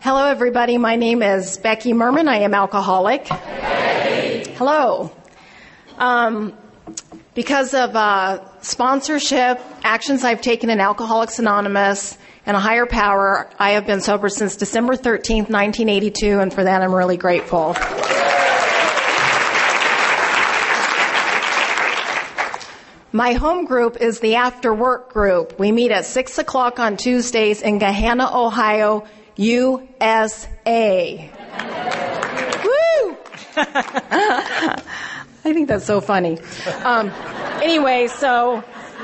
Hello, everybody. My name is Becky Merman. I am alcoholic. Hello. Because of sponsorship, actions I've taken in Alcoholics Anonymous, and a higher power, I have been sober since December 13th, 1982, and for that I'm really grateful. My home group is the After Work group. We meet at 6 o'clock on Tuesdays in Gahanna, Ohio, USA. Woo! I think that's so funny. Anyway, so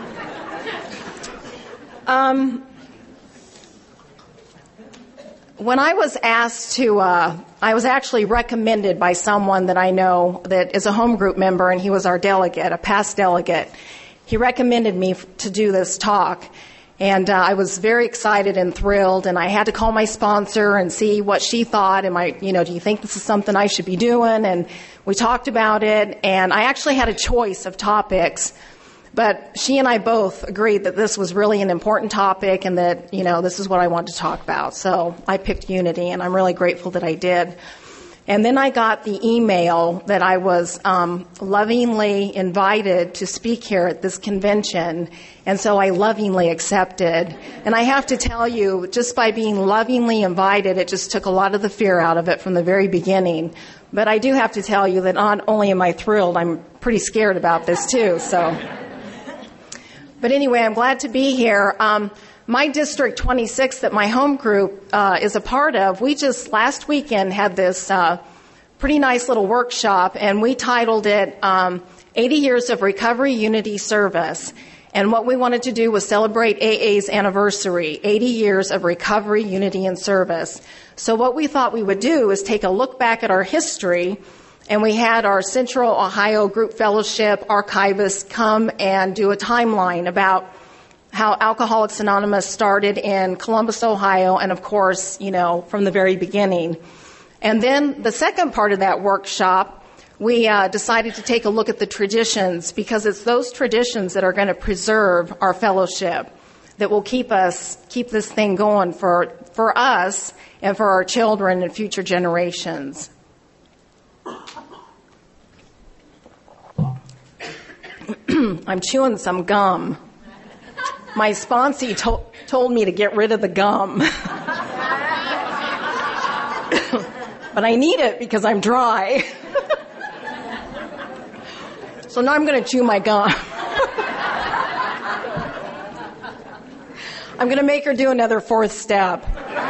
when I was asked to, I was actually recommended by someone that I know that is a home group member, and he was our delegate, a past delegate. He recommended me to do this talk, and I was very excited and thrilled, and I had to call my sponsor and see what she thought. Do you think this is something I should be doing? And we talked about it, and I actually had a choice of topics, but she and I both agreed that this was really an important topic and that, this is what I wanted to talk about. So I picked unity, and I'm really grateful that I did. And then I got the email that I was lovingly invited to speak here at this convention, and so I lovingly accepted. And I have to tell you, just by being lovingly invited, it just took a lot of the fear out of it from the very beginning. But I do have to tell you that not only am I thrilled, I'm pretty scared about this too. But anyway, I'm glad to be here. My District 26 that my home group is a part of, we just last weekend had this pretty nice little workshop, and we titled it 80 Years of Recovery Unity Service. And what we wanted to do was celebrate AA's anniversary, 80 years of recovery, unity, and service. So what we thought we would do is take a look back at our history, and we had our Central Ohio Group Fellowship archivist come and do a timeline about how Alcoholics Anonymous started in Columbus, Ohio, and of course, from the very beginning. And then the second part of that workshop, we decided to take a look at the traditions, because it's those traditions that are going to preserve our fellowship, that will keep this thing going for us and for our children and future generations. I'm chewing some gum. My sponsee told me to get rid of the gum. But I need it because I'm dry. So now I'm going to chew my gum. I'm going to make her do another fourth step.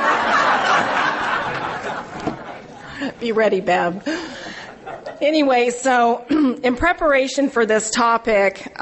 Be ready, Bev. Anyway, so in preparation for this topic,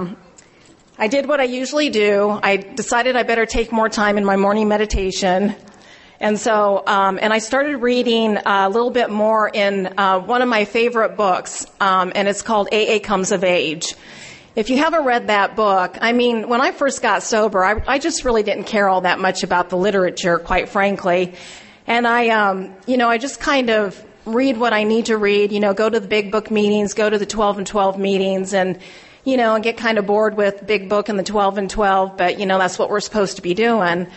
I did what I usually do. I decided I better take more time in my morning meditation. And so, and I started reading a little bit more in one of my favorite books, and it's called AA Comes of Age. If you haven't read that book, when I first got sober, I just really didn't care all that much about the literature, quite frankly. And I just kind of read what I need to read, go to the big book meetings, go to the 12 and 12 meetings, and get kind of bored with Big Book and the 12 and 12, but, that's what we're supposed to be doing.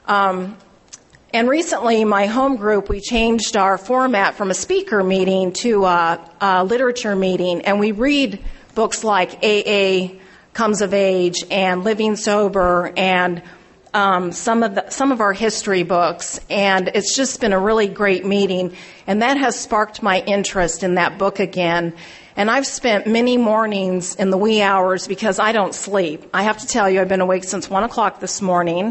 And recently, my home group, we changed our format from a speaker meeting to a literature meeting, and we read books like AA Comes of Age and Living Sober and some of our history books, and it's just been a really great meeting, and that has sparked my interest in that book again. And I've spent many mornings in the wee hours because I don't sleep. I have to tell you, I've been awake since 1 o'clock this morning.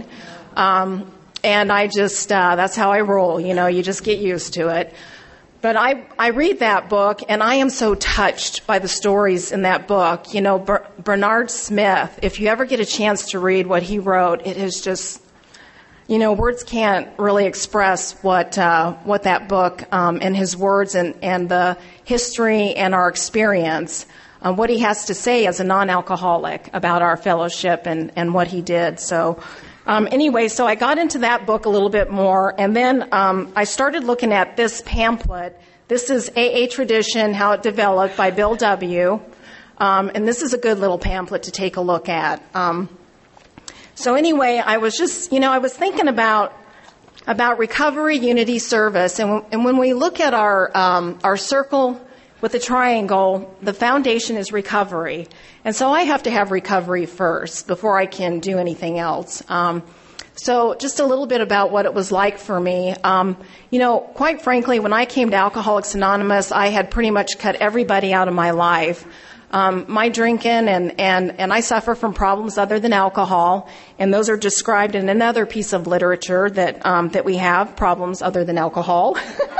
And I just, that's how I roll, you just get used to it. But I read that book, and I am so touched by the stories in that book. Bernard Smith, if you ever get a chance to read what he wrote, it is just, words can't really express what that book and his words and the history and our experience, what he has to say as a non-alcoholic about our fellowship and what he did. So anyway, so I got into that book a little bit more, and then I started looking at this pamphlet. This is AA Tradition, How It Developed by Bill W., and this is a good little pamphlet to take a look at. So anyway, I was just, I was thinking about about recovery, unity, service. And when we look at our circle with the triangle, the foundation is recovery. And so I have to have recovery first before I can do anything else. So just a little bit about what it was like for me. Quite frankly, when I came to Alcoholics Anonymous, I had pretty much cut everybody out of my life. My drinking and I suffer from problems other than alcohol, and those are described in another piece of literature that we have, problems other than alcohol.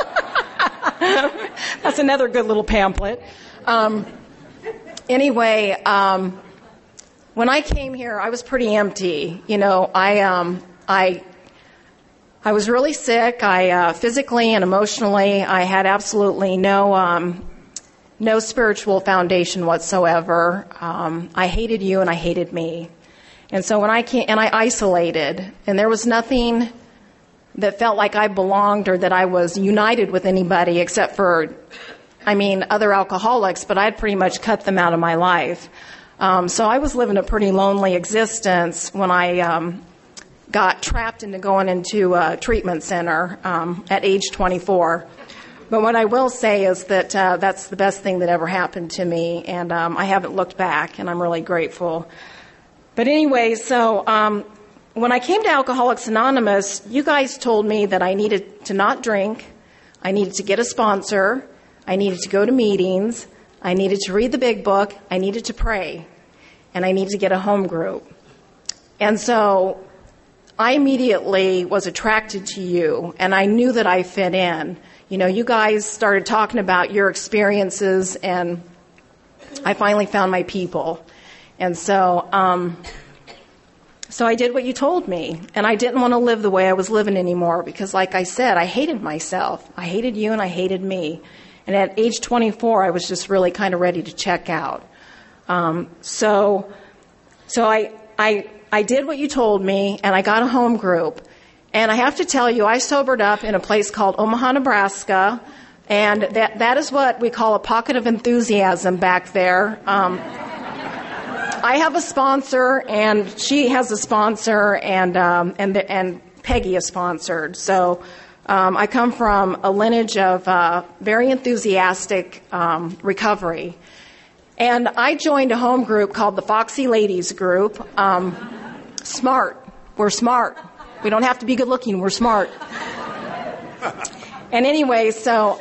That's another good little pamphlet. Anyway, when I came here, I was pretty empty. I was really sick. Physically and emotionally, I had absolutely no spiritual foundation whatsoever. I hated you and I hated me. And so when I isolated, and there was nothing that felt like I belonged or that I was united with anybody except for, other alcoholics, but I'd pretty much cut them out of my life. So I was living a pretty lonely existence when I got trapped into going into a treatment center at age 24. But what I will say is that that's the best thing that ever happened to me, and I haven't looked back, and I'm really grateful. But anyway, so when I came to Alcoholics Anonymous, you guys told me that I needed to not drink, I needed to get a sponsor, I needed to go to meetings, I needed to read the big book, I needed to pray, and I needed to get a home group. And so I immediately was attracted to you, and I knew that I fit in. You guys started talking about your experiences, and I finally found my people. And so I did what you told me, and I didn't want to live the way I was living anymore because, like I said, I hated myself. I hated you, and I hated me. And at age 24, I was just really kind of ready to check out. So I did what you told me, and I got a home group. And I have to tell you, I sobered up in a place called Omaha, Nebraska, and that is what we call a pocket of enthusiasm back there. I have a sponsor, and she has a sponsor, and Peggy is sponsored. So I come from a lineage of very enthusiastic recovery. And I joined a home group called the Foxy Ladies Group. Smart. We're smart. We don't have to be good looking. We're smart. And anyway, so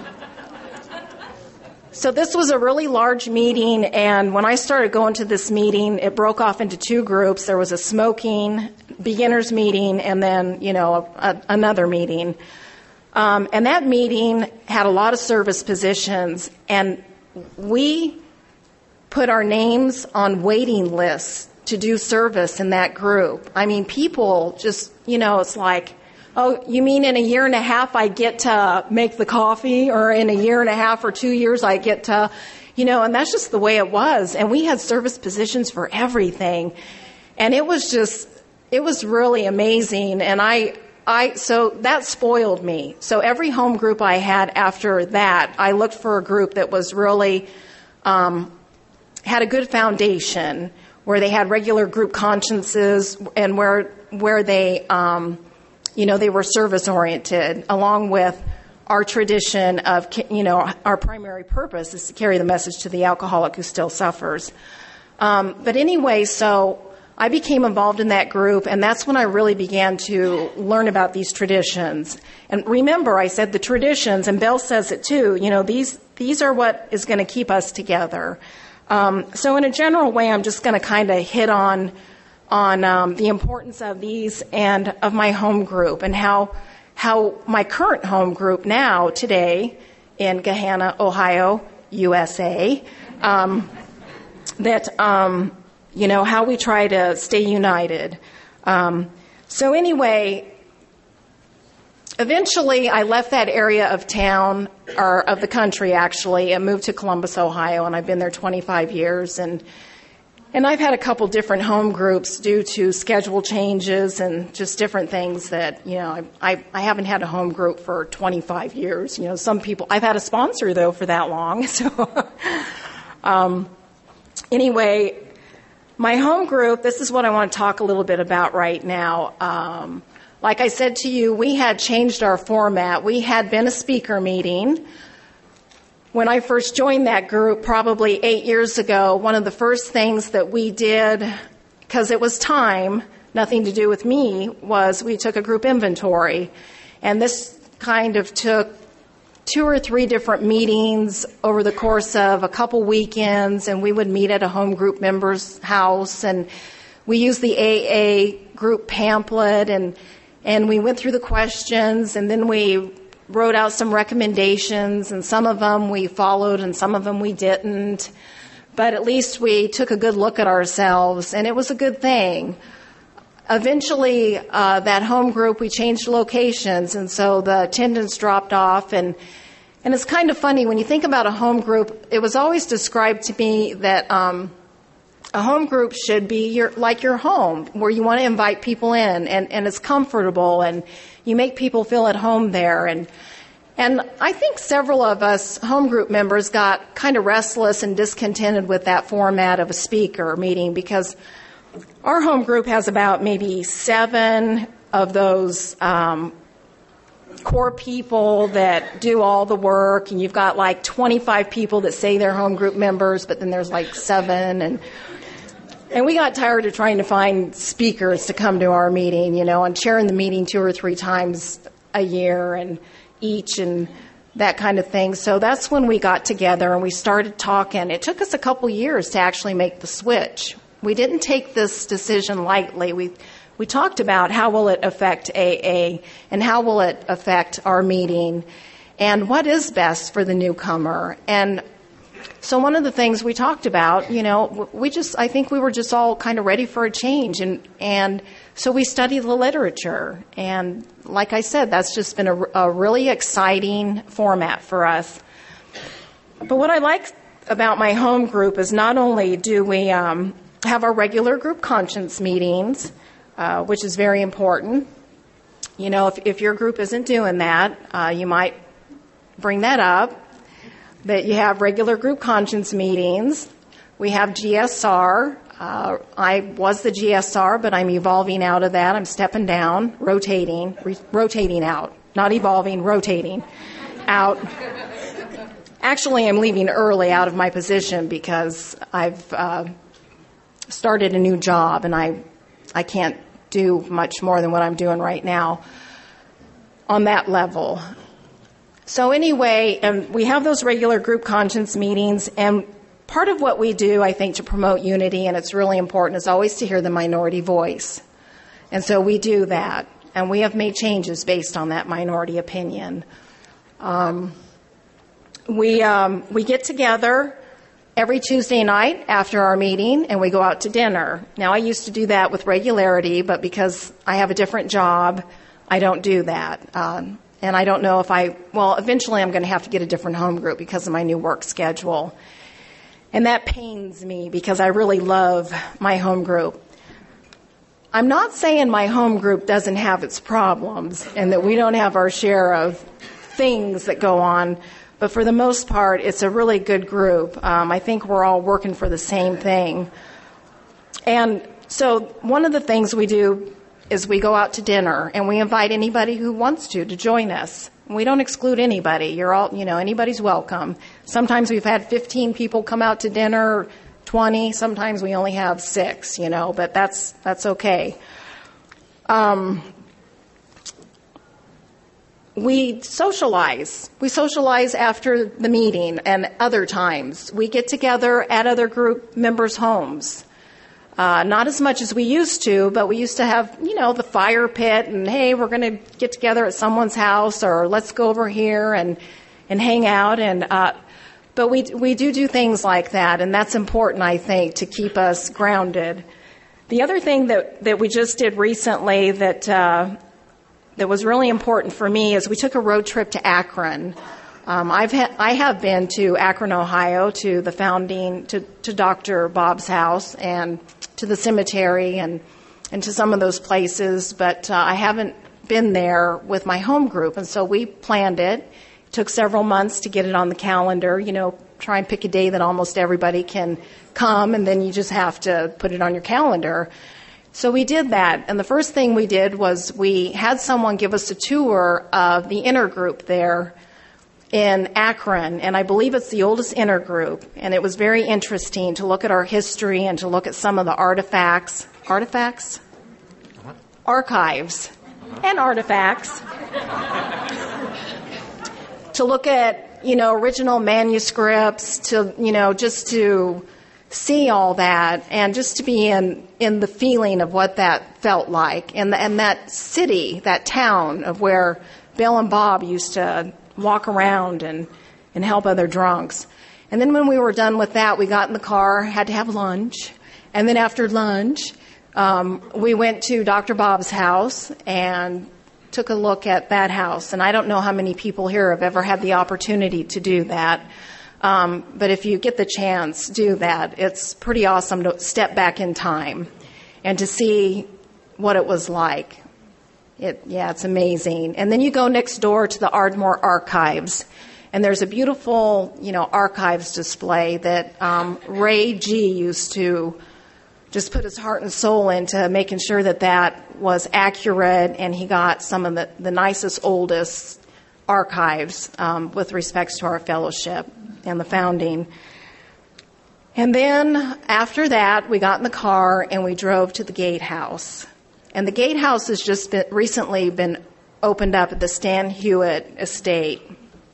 this was a really large meeting, and when I started going to this meeting, it broke off into two groups. There was a smoking beginners meeting and then, another meeting. And that meeting had a lot of service positions, and we put our names on waiting lists to do service in that group. People just, it's like, oh, you mean in a year and a half I get to make the coffee, or in a year and a half or 2 years I get to, and that's just the way it was. And we had service positions for everything. And it was really amazing. And so that spoiled me. So every home group I had after that, I looked for a group that was really, had a good foundation, where they had regular group consciences and where they, they were service oriented, along with our tradition of, our primary purpose is to carry the message to the alcoholic who still suffers. But anyway, so I became involved in that group, and that's when I really began to learn about these traditions. And remember, I said the traditions, and Belle says it too, these are what is going to keep us together. So in a general way, I'm just going to kind of hit on the importance of these and of my home group, and how my current home group now, today, in Gahanna, Ohio, USA, how we try to stay united. So anyway, eventually I left that area of town, or of the country actually, and moved to Columbus, Ohio, and I've been there 25 years. And I've had a couple different home groups due to schedule changes and just different things that, I haven't had a home group for 25 years. Some people, I've had a sponsor though for that long. So, anyway, my home group, this is what I want to talk a little bit about right now. like I said to you, we had changed our format. We had been a speaker meeting. When I first joined that group, probably 8 years ago, one of the first things that we did, because it was time, nothing to do with me, was we took a group inventory. And this kind of took 2 or 3 different meetings over the course of a couple weekends, and we would meet at a home group member's house, and we used the AA group pamphlet, and we went through the questions, and then we wrote out some recommendations, and some of them we followed and some of them we didn't. But at least we took a good look at ourselves, and it was a good thing. Eventually, that home group, we changed locations, and so the attendance dropped off. And it's kind of funny, when you think about a home group, it was always described to me that a home group should be like your home, where you want to invite people in, and it's comfortable, and you make people feel at home there. And I think several of us home group members got kind of restless and discontented with that format of a speaker meeting, because our home group has about maybe 7 of those core people that do all the work, and you've got like 25 people that say they're home group members, but then there's like 7, and we got tired of trying to find speakers to come to our meeting, and chairing the meeting 2 or 3 times a year and each and that kind of thing. So that's when we got together and we started talking. It took us a couple years to actually make the switch. We didn't take this decision lightly. We talked about how will it affect AA and how will it affect our meeting and what is best for the newcomer. And so one of the things we talked about, I think we were just all kind of ready for a change. And so we studied the literature. And like I said, that's just been a really exciting format for us. But what I like about my home group is not only do we have our regular group conscience meetings, which is very important. If your group isn't doing that, you might bring that up. That you have regular group conscience meetings. We have GSR. I was the GSR, but I'm evolving out of that. I'm stepping down, rotating out. Not evolving, rotating out. Actually, I'm leaving early out of my position because I've started a new job, and I can't do much more than what I'm doing right now on that level. So anyway, we have those regular group conscience meetings, and part of what we do, I think, to promote unity, and it's really important, is always to hear the minority voice. And so we do that, and we have made changes based on that minority opinion. We get together every Tuesday night after our meeting, and we go out to dinner. Now, I used to do that with regularity, but because I have a different job, I don't do that. And I don't know if eventually I'm going to have to get a different home group because of my new work schedule. And that pains me because I really love my home group. I'm not saying my home group doesn't have its problems and that we don't have our share of things that go on, but for the most part, it's a really good group. I think we're all working for the same thing. And so one of the things we do is we go out to dinner, and we invite anybody who wants to join us. We don't exclude anybody. You're all, anybody's welcome. Sometimes we've had 15 people come out to dinner, 20. Sometimes we only have 6, but that's okay. We socialize. We socialize after the meeting and other times. We get together at other group members' homes. Not as much as we used to, but we used to have, the fire pit and, hey, we're going to get together at someone's house, or let's go over here and hang out. But we do things like that, and that's important, I think, to keep us grounded. The other thing that we just did recently that was really important for me is we took a road trip to Akron. I have been to Akron, Ohio, to to Dr. Bob's house and to the cemetery and to some of those places, but I haven't been there with my home group, and so we planned it. It took several months to get it on the calendar, try and pick a day that almost everybody can come, and then you just have to put it on your calendar. So we did that, and the first thing we did was we had someone give us a tour of the intergroup there in Akron, and I believe it's the oldest intergroup, and it was very interesting to look at our history and to look at some of the archives, and artifacts, to look at, original manuscripts, to, just to see all that and just to be in the feeling of what that felt like. And that city, that town of where Bill and Bob used to walk around and help other drunks. And then when we were done with that, we got in the car, had to have lunch. And then after lunch, we went to Dr. Bob's house and took a look at that house. And I don't know how many people here have ever had the opportunity to do that. But if you get the chance, do that. It's pretty awesome to step back in time and to see what it was like. It's amazing. And then you go next door to the Ardmore Archives, and there's a beautiful, archives display that Ray G used to just put his heart and soul into making sure that was accurate, and he got some of the nicest, oldest archives with respects to our fellowship and the founding. And then after that, we got in the car and we drove to the Gatehouse. And the Gatehouse has just recently been opened up at the Stan Hewitt Estate.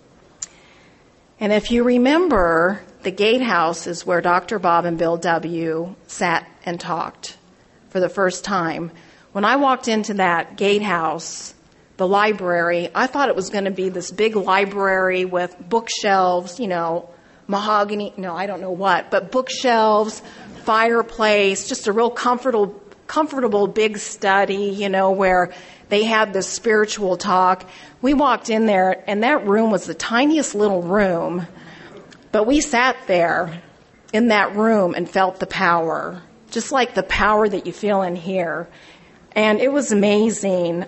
And if you remember, the Gatehouse is where Dr. Bob and Bill W. sat and talked for the first time. When I walked into that Gatehouse, the library, I thought it was going to be this big library with bookshelves, mahogany, I don't know what, but bookshelves, fireplace, just a real comfortable big study, where they had this spiritual talk. We walked in there, and that room was the tiniest little room, but we sat there in that room and felt the power, just like the power that you feel in here. And it was amazing,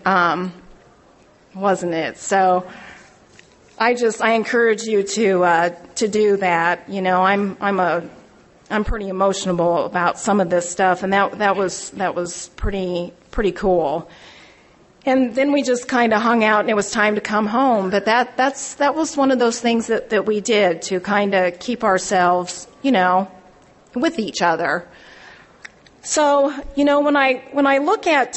wasn't it? So I encourage you to do that. I'm pretty emotional about some of this stuff, and that was pretty cool. And then we just kind of hung out, and it was time to come home. But that was one of those things that we did to kind of keep ourselves, with each other. So, when I look at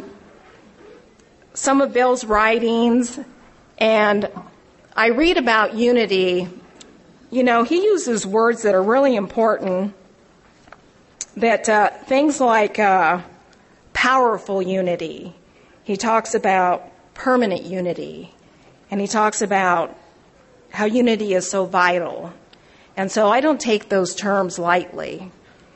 some of Bill's writings and I read about unity, he uses words that are really important, that things like powerful unity. He talks about permanent unity, and he talks about how unity is so vital. And so I don't take those terms lightly.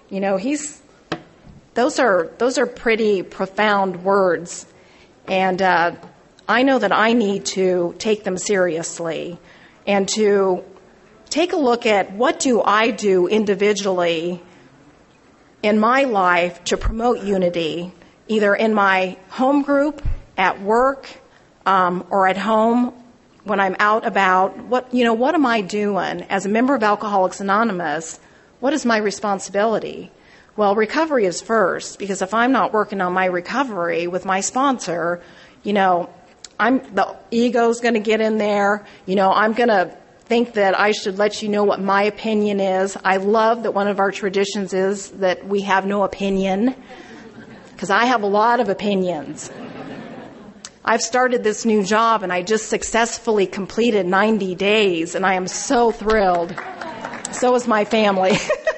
Those are pretty profound words, and I know that I need to take them seriously and to take a look at what do I do individually in my life to promote unity, either in my home group, at work, or at home when I'm out about. What am I doing as a member of Alcoholics Anonymous? What is my responsibility? Well, recovery is first, because if I'm not working on my recovery with my sponsor, the ego's going to get in there. I'm going to think that I should let you know what my opinion is. I love that one of our traditions is that we have no opinion, because I have a lot of opinions. I've started this new job, and I just successfully completed 90 days, and I am so thrilled. So is my family.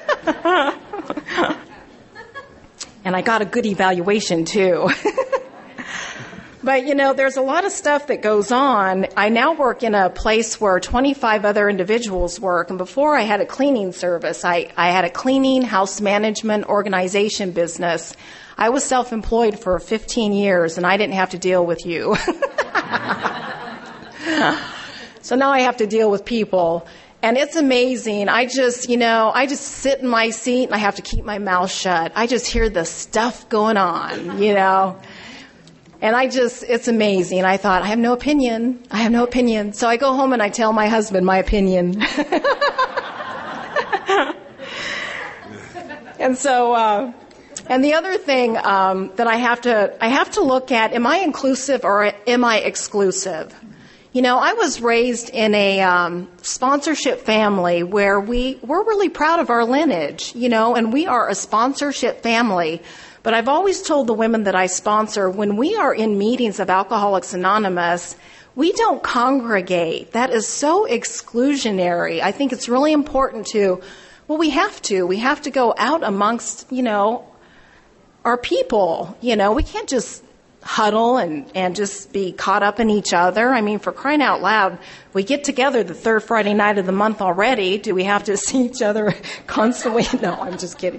And I got a good evaluation, too. But, there's a lot of stuff that goes on. I now work in a place where 25 other individuals work. And before I had a cleaning service, I had a cleaning house management organization business. I was self-employed for 15 years, and I didn't have to deal with you. So now I have to deal with people. And it's amazing. I just sit in my seat and I have to keep my mouth shut. I just hear the stuff going on, And it's amazing. I thought, I have no opinion. So I go home and I tell my husband my opinion. And so, And the other thing that I have to look at, am I inclusive or am I exclusive? You know, I was raised in a sponsorship family where we're really proud of our lineage, you know, and we are a sponsorship family. But I've always told the women that I sponsor, when we are in meetings of Alcoholics Anonymous, we don't congregate. That is so exclusionary. I think it's really important we have to go out amongst, you know, our people. You know, we can't just huddle and just be caught up in each other. I mean, for crying out loud, we get together the third Friday night of the month already. Do we have to see each other constantly? No, I'm just kidding.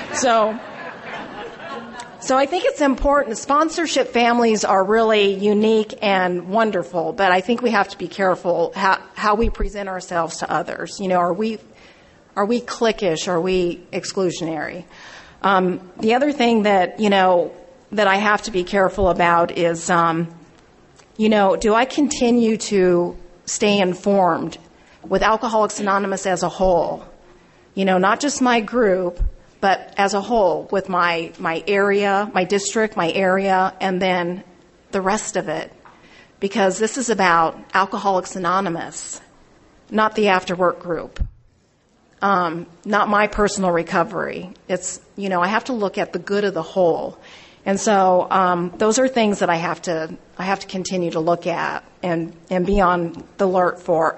So I think it's important. Sponsorship families are really unique and wonderful, but I think we have to be careful how we present ourselves to others. You know, are we cliquish? Are we exclusionary? The other thing that, you know, that I have to be careful about is, you know, do I continue to stay informed with Alcoholics Anonymous as a whole? You know, not just my group, but as a whole, with my area, my district, my area, and then the rest of it. Because this is about Alcoholics Anonymous, not the after-work group, not my personal recovery. It's, you know, I have to look at the good of the whole. And so those are things that I have to continue to look at and be on the alert for.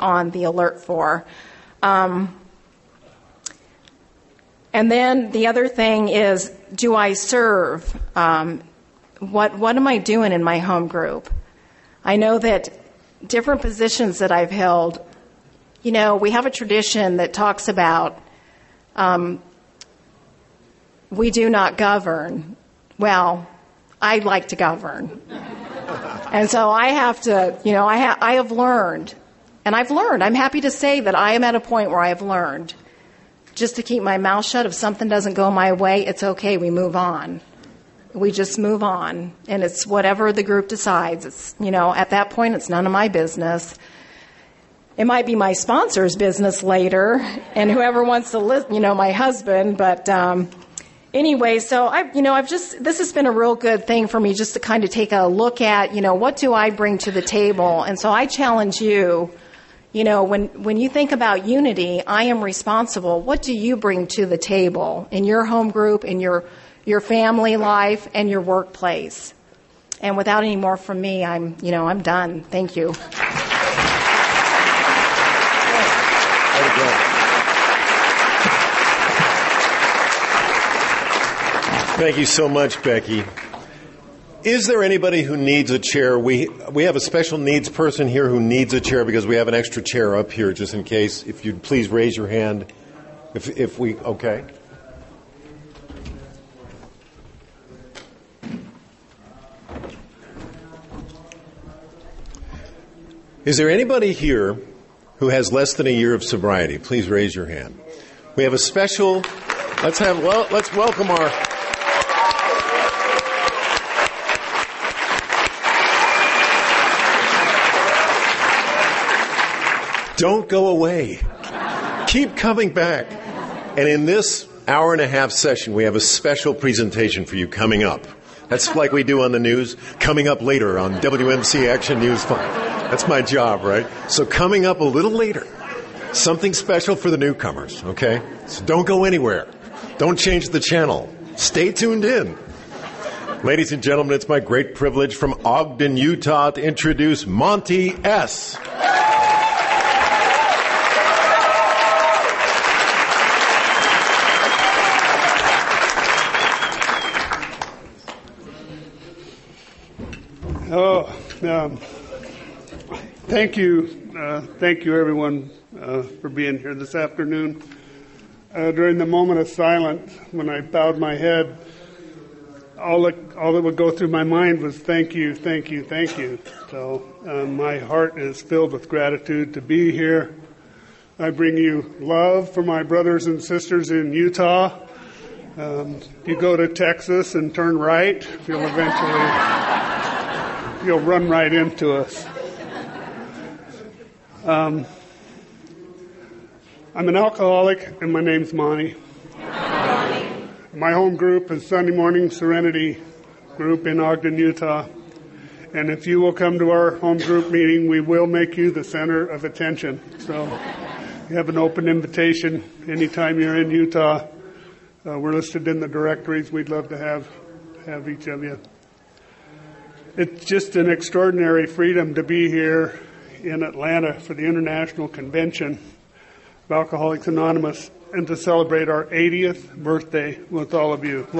And then the other thing is, do I serve? What am I doing in my home group? I know that different positions that I've held, you know, we have a tradition that talks about we do not govern. Well, I like to govern. And so I have to, you know, I have learned, and I've learned. I'm happy to say that I am at a point where I have learned just to keep my mouth shut. If something doesn't go my way, it's okay. We move on. We just move on. And it's whatever the group decides. It's, you know, at that point, it's none of my business. It might be my sponsor's business later, and whoever wants to listen, you know, my husband. But anyway, so this has been a real good thing for me just to kind of take a look at, you know, what do I bring to the table? And so I challenge you. You know, when you think about unity, I am responsible. What do you bring to the table in your home group, in your family life, and your workplace? And without any more from me, I'm done. Thank you. Thank you so much, Becky. Is there anybody who needs a chair? We have a special needs person here who needs a chair because we have an extra chair up here just in case. If you'd please raise your hand. Okay. Is there anybody here who has less than a year of sobriety? Please raise your hand. We have a special, let's welcome our... Don't go away. Keep coming back. And in this hour-and-a-half session, we have a special presentation for you coming up. That's like we do on the news, coming up later on WMC Action News 5. That's my job, right? So coming up a little later, something special for the newcomers, okay? So don't go anywhere. Don't change the channel. Stay tuned in. Ladies and gentlemen, it's my great privilege from Ogden, Utah, to introduce Monty S. Thank you, everyone, for being here this afternoon. During the moment of silence, when I bowed my head, all that would go through my mind was thank you, thank you, thank you. So my heart is filled with gratitude to be here. I bring you love for my brothers and sisters in Utah. You go to Texas and turn right, you'll run right into us. I'm an alcoholic, and my name's Monty. My home group is Sunday Morning Serenity Group in Ogden, Utah. And if you will come to our home group meeting, we will make you the center of attention. So you have an open invitation anytime you're in Utah. We're listed in the directories. We'd love to have each of you. It's just an extraordinary freedom to be here in Atlanta for the International Convention of Alcoholics Anonymous and to celebrate our 80th birthday with all of you.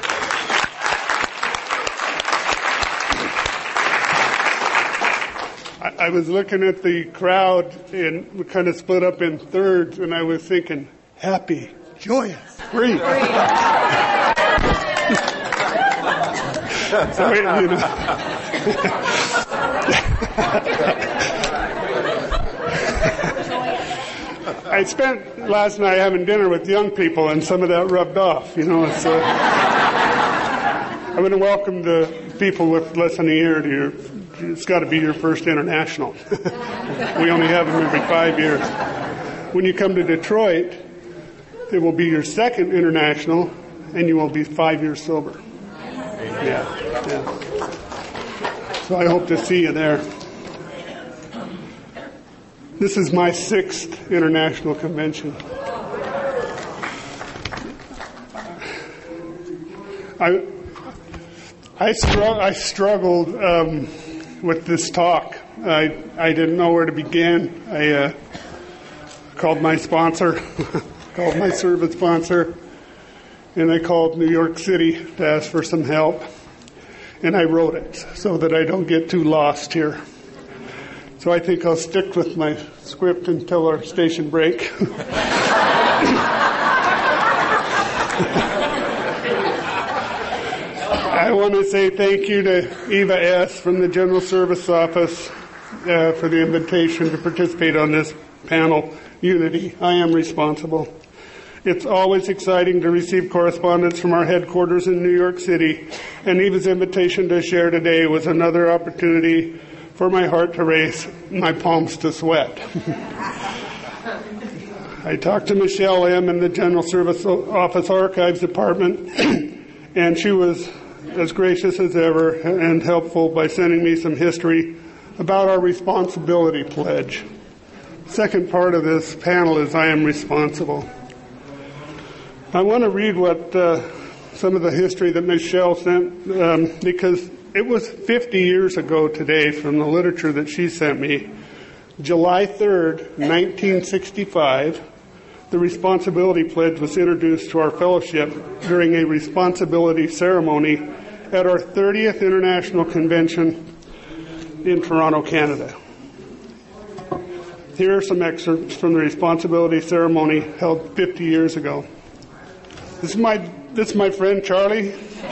I was looking at the crowd and we kind of split up in thirds, and I was thinking, happy, joyous, free. So, you know. I spent last night having dinner with young people, and some of that rubbed off. You know, it's, I'm going to welcome the people with less than a year to your. It's got to be your first international. We only have them every 5 years. When you come to Detroit, it will be your second international, and you will be 5 years sober. Yeah. So I hope to see you there. This is my 6th international convention. I struggled with this talk. I didn't know where to begin. I called my sponsor, called my service sponsor, and I called New York City to ask for some help. And I wrote it so that I don't get too lost here. So I think I'll stick with my script until our station break. I want to say thank you to Eva S. from the General Service Office for the invitation to participate on this panel, Unity, I Am Responsible. It's always exciting to receive correspondence from our headquarters in New York City, and Eva's invitation to share today was another opportunity for my heart to race, my palms to sweat. I talked to Michelle M. in the General Service Office Archives Department, and she was as gracious as ever and helpful by sending me some history about our responsibility pledge. Second part of this panel is I Am Responsible. I want to read what some of the history that Michelle sent because it was 50 years ago today from the literature that she sent me. July 3rd, 1965, the Responsibility Pledge was introduced to our fellowship during a responsibility ceremony at our 30th International Convention in Toronto, Canada. Here are some excerpts from the responsibility ceremony held 50 years ago. This is my friend Charlie.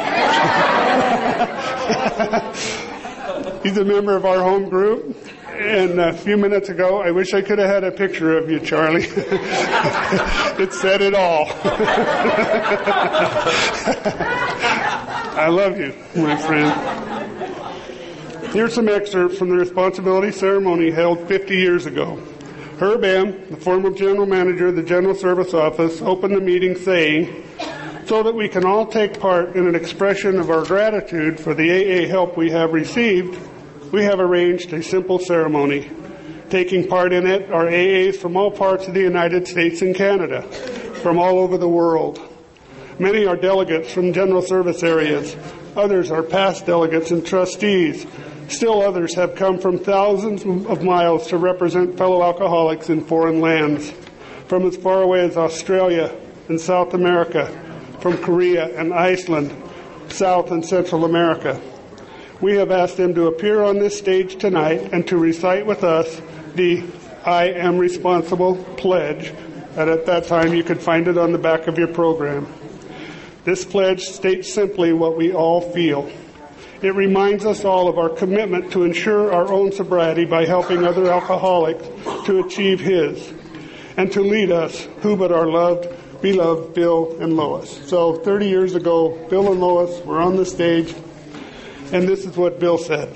He's a member of our home group. And a few minutes ago, I wish I could have had a picture of you, Charlie. It said it all. I love you, my friend. Here's some excerpts from the responsibility ceremony held 50 years ago. Herb M., the former general manager of the General Service Office, opened the meeting saying, "So that we can all take part in an expression of our gratitude for the AA help we have received, we have arranged a simple ceremony. Taking part in it are AAs from all parts of the United States and Canada, from all over the world. Many are delegates from general service areas. Others are past delegates and trustees. Still others have come from thousands of miles to represent fellow alcoholics in foreign lands, from as far away as Australia and South America, from Korea and Iceland, South and Central America. We have asked them to appear on this stage tonight and to recite with us the I Am Responsible pledge, and at that time you could find it on the back of your program. This pledge states simply what we all feel. It reminds us all of our commitment to ensure our own sobriety by helping other alcoholics to achieve his, and to lead us, who but our loved, beloved Bill and Lois. So 30 years ago, Bill and Lois were on the stage, and this is what Bill said.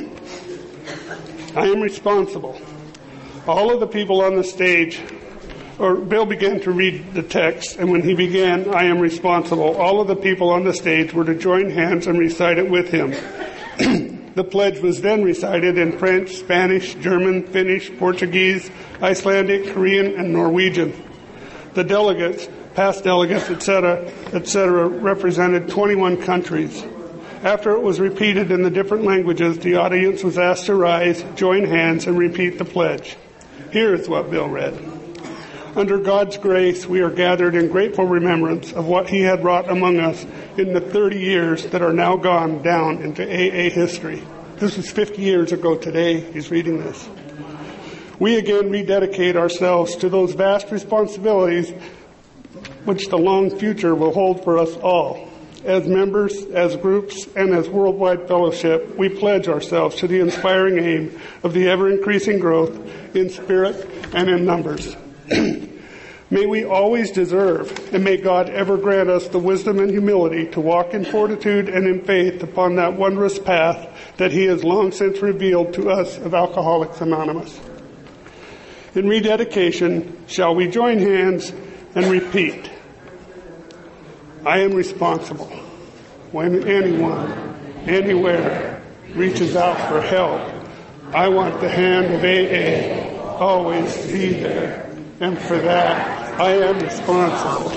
I am responsible. All of the people on the stage Bill began to read the text, and when he began, "I am responsible," all of the people on the stage were to join hands and recite it with him. The pledge was then recited in French, Spanish, German, Finnish, Portuguese, Icelandic, Korean, and Norwegian. The delegates, past delegates, etc., represented 21 countries. After it was repeated in the different languages, the audience was asked to rise, join hands, and repeat the pledge. Here is what Bill read. "Under God's grace, we are gathered in grateful remembrance of what He had wrought among us in the 30 years that are now gone down into AA history." This was 50 years ago today. He's reading this. "We again rededicate ourselves to those vast responsibilities which the long future will hold for us all. As members, as groups, and as worldwide fellowship, we pledge ourselves to the inspiring aim of the ever-increasing growth in spirit and in numbers. May we always deserve, and may God ever grant us the wisdom and humility to walk in fortitude and in faith upon that wondrous path that He has long since revealed to us of Alcoholics Anonymous. In rededication, shall we join hands and repeat, I am responsible. When anyone, anywhere, reaches out for help, I want the hand of AA always be there. And for that, I am responsible."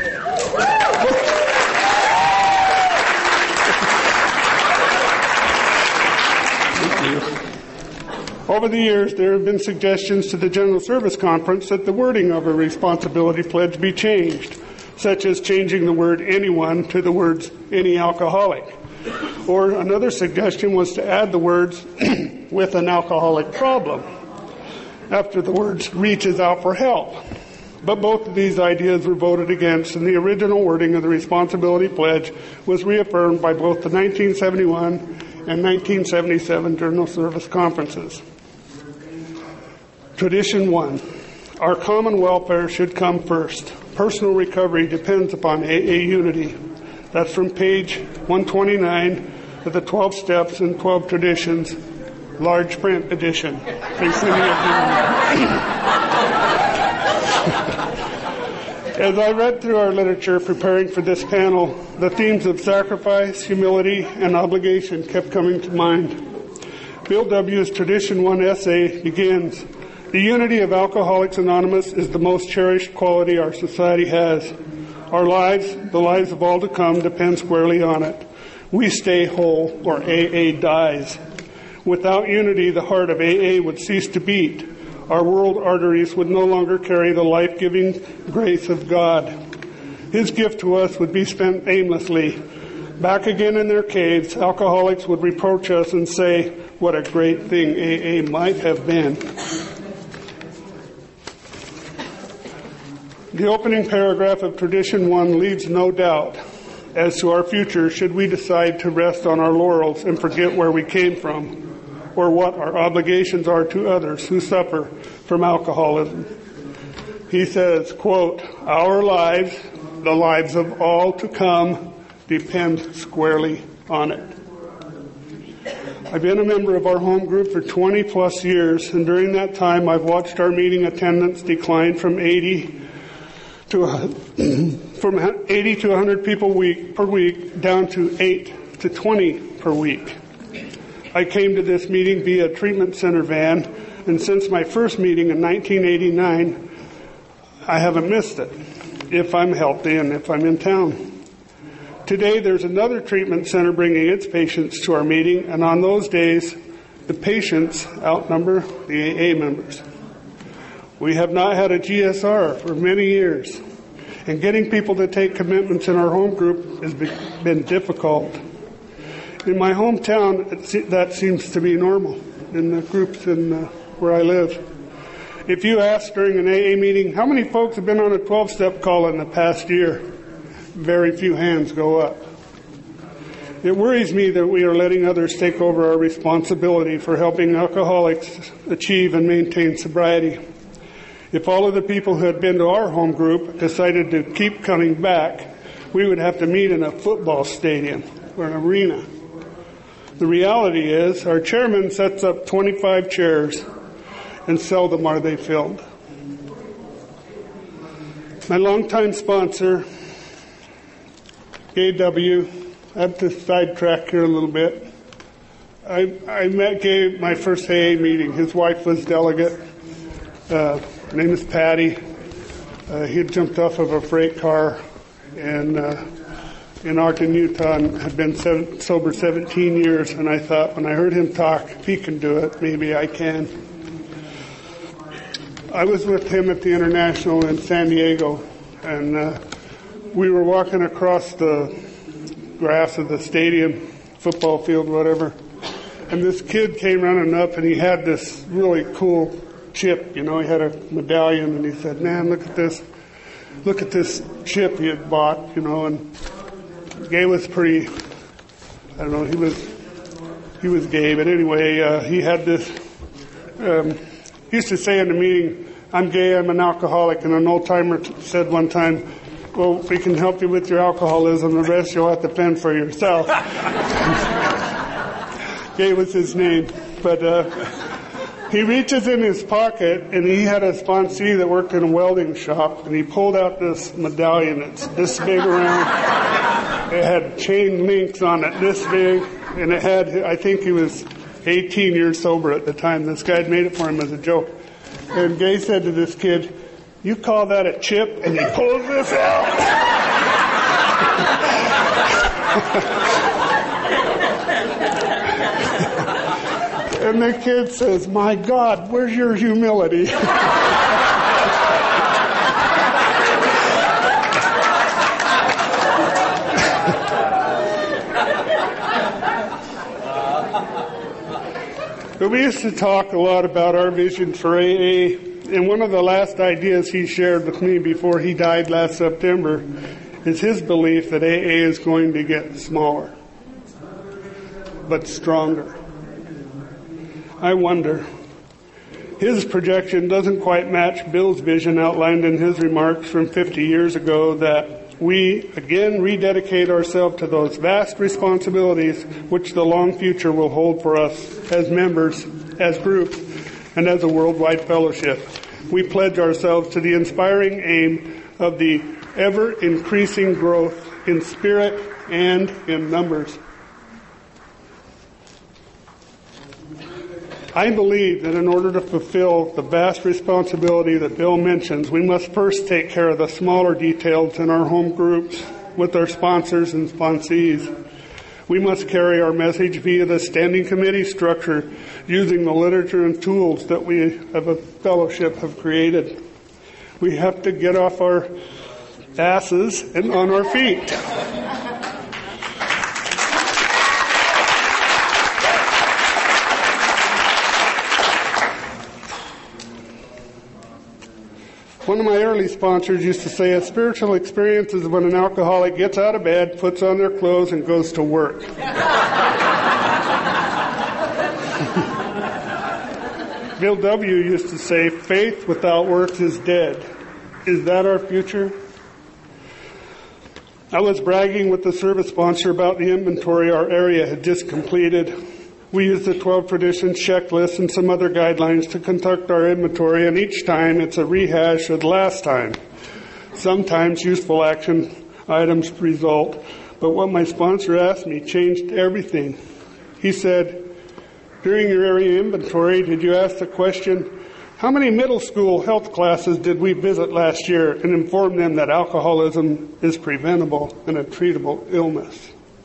Thank you. Over the years, there have been suggestions to the General Service Conference that the wording of a responsibility pledge be changed, such as changing the word anyone to the words any alcoholic. Or another suggestion was to add the words with an alcoholic problem after the words reaches out for help. But both of these ideas were voted against, and the original wording of the responsibility pledge was reaffirmed by both the 1971 and 1977 General Service Conferences. Tradition 1. Our common welfare should come first. Personal recovery depends upon AA unity. That's from page 129 of the 12 Steps and 12 Traditions, large print edition. Thanks, many of you. As I read through our literature preparing for this panel, the themes of sacrifice, humility, and obligation kept coming to mind. Bill W.'s Tradition 1 essay begins, "The unity of Alcoholics Anonymous is the most cherished quality our society has. Our lives, the lives of all to come, depend squarely on it. We stay whole or AA dies. Without unity, the heart of AA would cease to beat. Our world arteries would no longer carry the life-giving grace of God. His gift to us would be spent aimlessly. Back again in their caves, alcoholics would reproach us and say, what a great thing AA might have been." The opening paragraph of Tradition 1 leaves no doubt as to our future should we decide to rest on our laurels and forget where we came from, or what our obligations are to others who suffer from alcoholism. He says, quote, "Our lives, the lives of all to come, depend squarely on it." I've been a member of our home group for 20 plus years, and during that time I've watched our meeting attendance decline from 80 to 100 people per week down to 8 to 20 per week. I came to this meeting via a treatment center van, and since my first meeting in 1989, I haven't missed it, if I'm healthy and if I'm in town. Today, there's another treatment center bringing its patients to our meeting, and on those days, the patients outnumber the AA members. We have not had a GSR for many years, and getting people to take commitments in our home group has been difficult. In my hometown, that seems to be normal in the groups where I live. If you ask during an AA meeting, how many folks have been on a 12-step call in the past year? Very few hands go up. It worries me that we are letting others take over our responsibility for helping alcoholics achieve and maintain sobriety. If all of the people who had been to our home group decided to keep coming back, we would have to meet in a football stadium or an arena. The reality is our chairman sets up 25 chairs and seldom are they filled. My longtime sponsor, Gay W. I have to sidetrack here a little bit. I met Gay at my first AA meeting. His wife was delegate. Her name is Patty. He had jumped off of a freight car and in Ogden, Utah, and had been sober 17 years. And I thought, when I heard him talk, if he can do it, maybe I can. I was with him at the International in San Diego, and we were walking across the grass of the stadium, football field, whatever, and this kid came running up, and he had this really cool chip, he had a medallion, and he said, "Man, look at this chip he had bought," and Gay was pretty, I don't know, he was gay, but anyway, he had this, he used to say in the meeting, "I'm gay, I'm an alcoholic," and an old-timer said one time, "Well, we can help you with your alcoholism, the rest you'll have to fend for yourself." Gay was his name, but he reaches in his pocket, and he had a sponsee that worked in a welding shop, and he pulled out this medallion. It's this big around. It had chain links on it this big, and it had, I think he was 18 years sober at the time. This guy had made it for him as a joke. And Gay said to this kid, "You call that a chip?" And he pulls this out. And the kid says, "My God, where's your humility?" But we used to talk a lot about our vision for AA, and one of the last ideas he shared with me before he died last September is his belief that AA is going to get smaller, but stronger. I wonder, his projection doesn't quite match Bill's vision outlined in his remarks from 50 years ago, that we again rededicate ourselves to those vast responsibilities which the long future will hold for us as members, as groups, and as a worldwide fellowship. We pledge ourselves to the inspiring aim of the ever-increasing growth in spirit and in numbers. I believe that in order to fulfill the vast responsibility that Bill mentions, we must first take care of the smaller details in our home groups with our sponsors and sponsees. We must carry our message via the standing committee structure using the literature and tools that we as a fellowship have created. We have to get off our asses and on our feet. One of my early sponsors used to say, a spiritual experience is when an alcoholic gets out of bed, puts on their clothes, and goes to work. Bill W. used to say, faith without works is dead. Is that our future? I was bragging with the service sponsor about the inventory our area had just completed. We used the 12 traditions checklist and some other guidelines to conduct our inventory, and each time it's a rehash of the last time. Sometimes useful action items result, but what my sponsor asked me changed everything. He said, during your area inventory, did you ask the question, how many middle school health classes did we visit last year, and inform them that alcoholism is preventable and a treatable illness?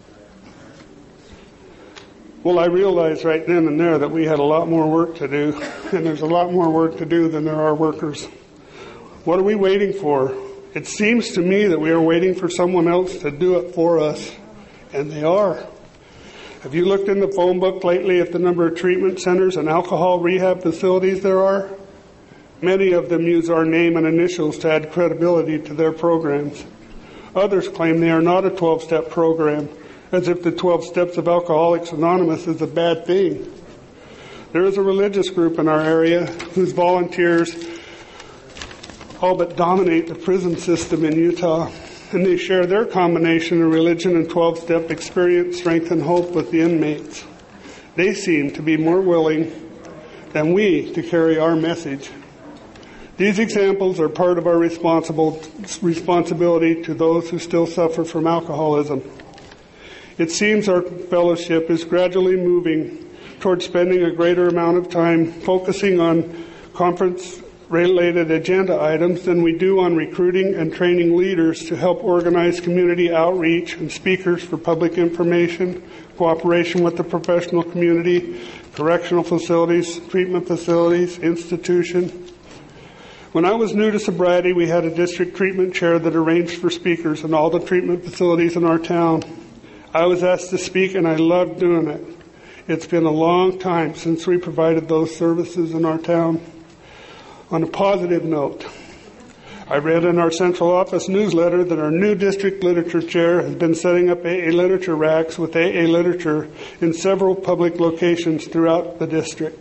Well, I realized right then and there that we had a lot more work to do, and there's a lot more work to do than there are workers. What are we waiting for? It seems to me that we are waiting for someone else to do it for us, and they are. Have you looked in the phone book lately at the number of treatment centers and alcohol rehab facilities there are? Many of them use our name and initials to add credibility to their programs. Others claim they are not a 12-step program, as if the 12 steps of Alcoholics Anonymous is a bad thing. There is a religious group in our area whose volunteers all but dominate the prison system in Utah, and they share their combination of religion and 12-step experience, strength, and hope with the inmates. They seem to be more willing than we to carry our message. These examples are part of our responsibility to those who still suffer from alcoholism. It seems our fellowship is gradually moving towards spending a greater amount of time focusing on conference-related agenda items than we do on recruiting and training leaders to help organize community outreach and speakers for public information, cooperation with the professional community, correctional facilities, treatment facilities, institutions. When I was new to sobriety, we had a district treatment chair that arranged for speakers in all the treatment facilities in our town. I was asked to speak, and I loved doing it. It's been a long time since we provided those services in our town. On a positive note, I read in our central office newsletter that our new district literature chair has been setting up AA literature racks with AA literature in several public locations throughout the district.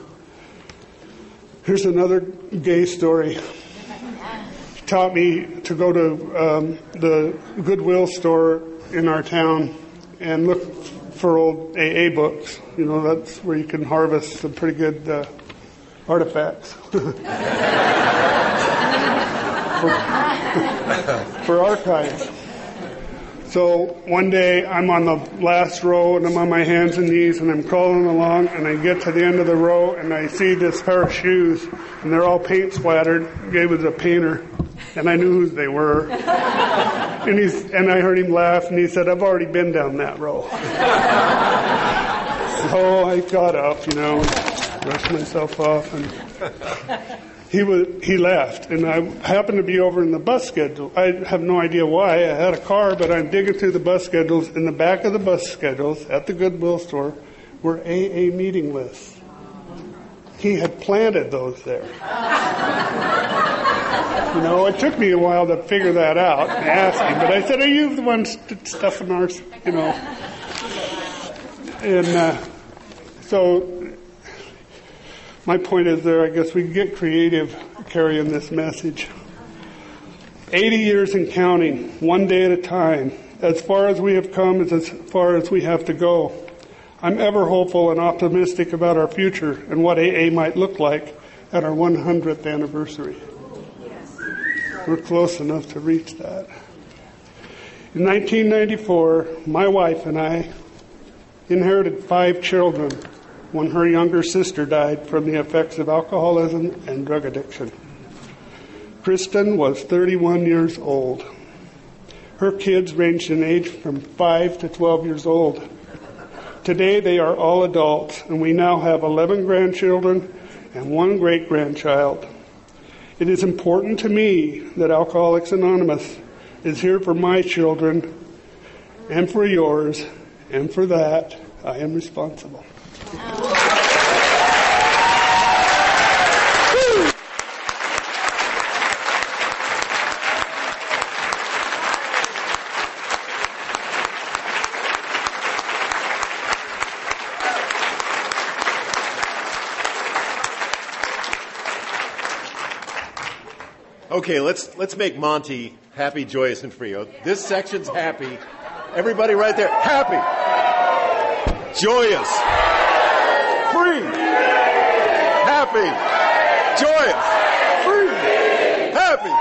Here's another gay story. He taught me to go to the Goodwill store in our town and look for old AA books. You know, that's where you can harvest some pretty good artifacts for archives. So one day I'm on the last row and I'm on my hands and knees and I'm crawling along and I get to the end of the row and I see this pair of shoes and they're all paint splattered. It was a painter and I knew who they were. And I heard him laugh and he said, "I've already been down that row." So I got up, brushed myself off and he left, and I happened to be over in the bus schedule. I have no idea why. I had a car, but I'm digging through the bus schedules. In the back of the bus schedules at the Goodwill store were AA meeting lists. He had planted those there. It took me a while to figure that out and ask him, but I said, "Are you the one stuffing ours?" And so my point is there, I guess we can get creative carrying this message. 80 years and counting, one day at a time. As far as we have come is as far as we have to go. I'm ever hopeful and optimistic about our future and what AA might look like at our 100th anniversary. We're close enough to reach that. In 1994, my wife and I inherited 5 children when her younger sister died from the effects of alcoholism and drug addiction. Kristen was 31 years old. Her kids ranged in age from 5 to 12 years old. Today they are all adults, and we now have 11 grandchildren and 1 great-grandchild. It is important to me that Alcoholics Anonymous is here for my children and for yours, and for that I am responsible. Okay, let's make Monty happy, joyous, and free. This section's happy. Everybody right there, happy, joyous, free, happy, joyous, free, happy,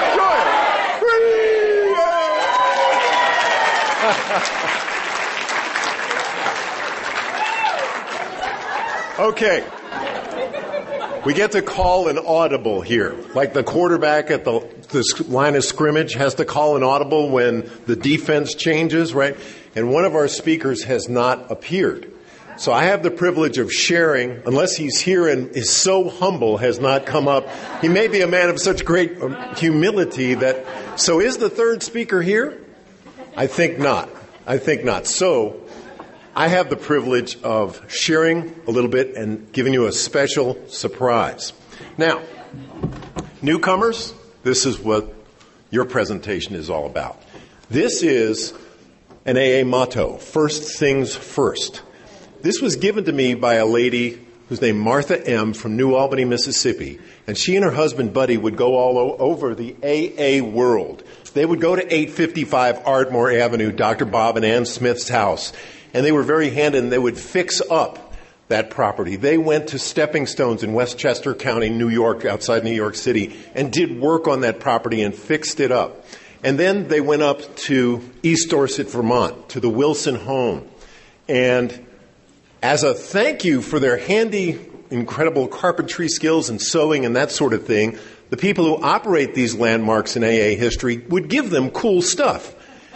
joyous, free. Okay. We get to call an audible here. Like the quarterback at the line of scrimmage has to call an audible when the defense changes, right? And one of our speakers has not appeared. So I have the privilege of sharing, unless he's here and is so humble, has not come up. He may be a man of such great humility that... So is the third speaker here? I think not. So I have the privilege of sharing a little bit and giving you a special surprise. Now, newcomers, this is what your presentation is all about. This is an AA motto, first things first. This was given to me by a lady who's named Martha M. from New Albany, Mississippi, and she and her husband Buddy would go all over the AA world. They would go to 855 Ardmore Avenue, Dr. Bob and Ann Smith's house, and they were very handy, and they would fix up that property. They went to Stepping Stones in Westchester County, New York, outside New York City, and did work on that property and fixed it up. And then they went up to East Dorset, Vermont, to the Wilson home. And as a thank you for their handy, incredible carpentry skills and sewing and that sort of thing, the people who operate these landmarks in AA history would give them cool stuff.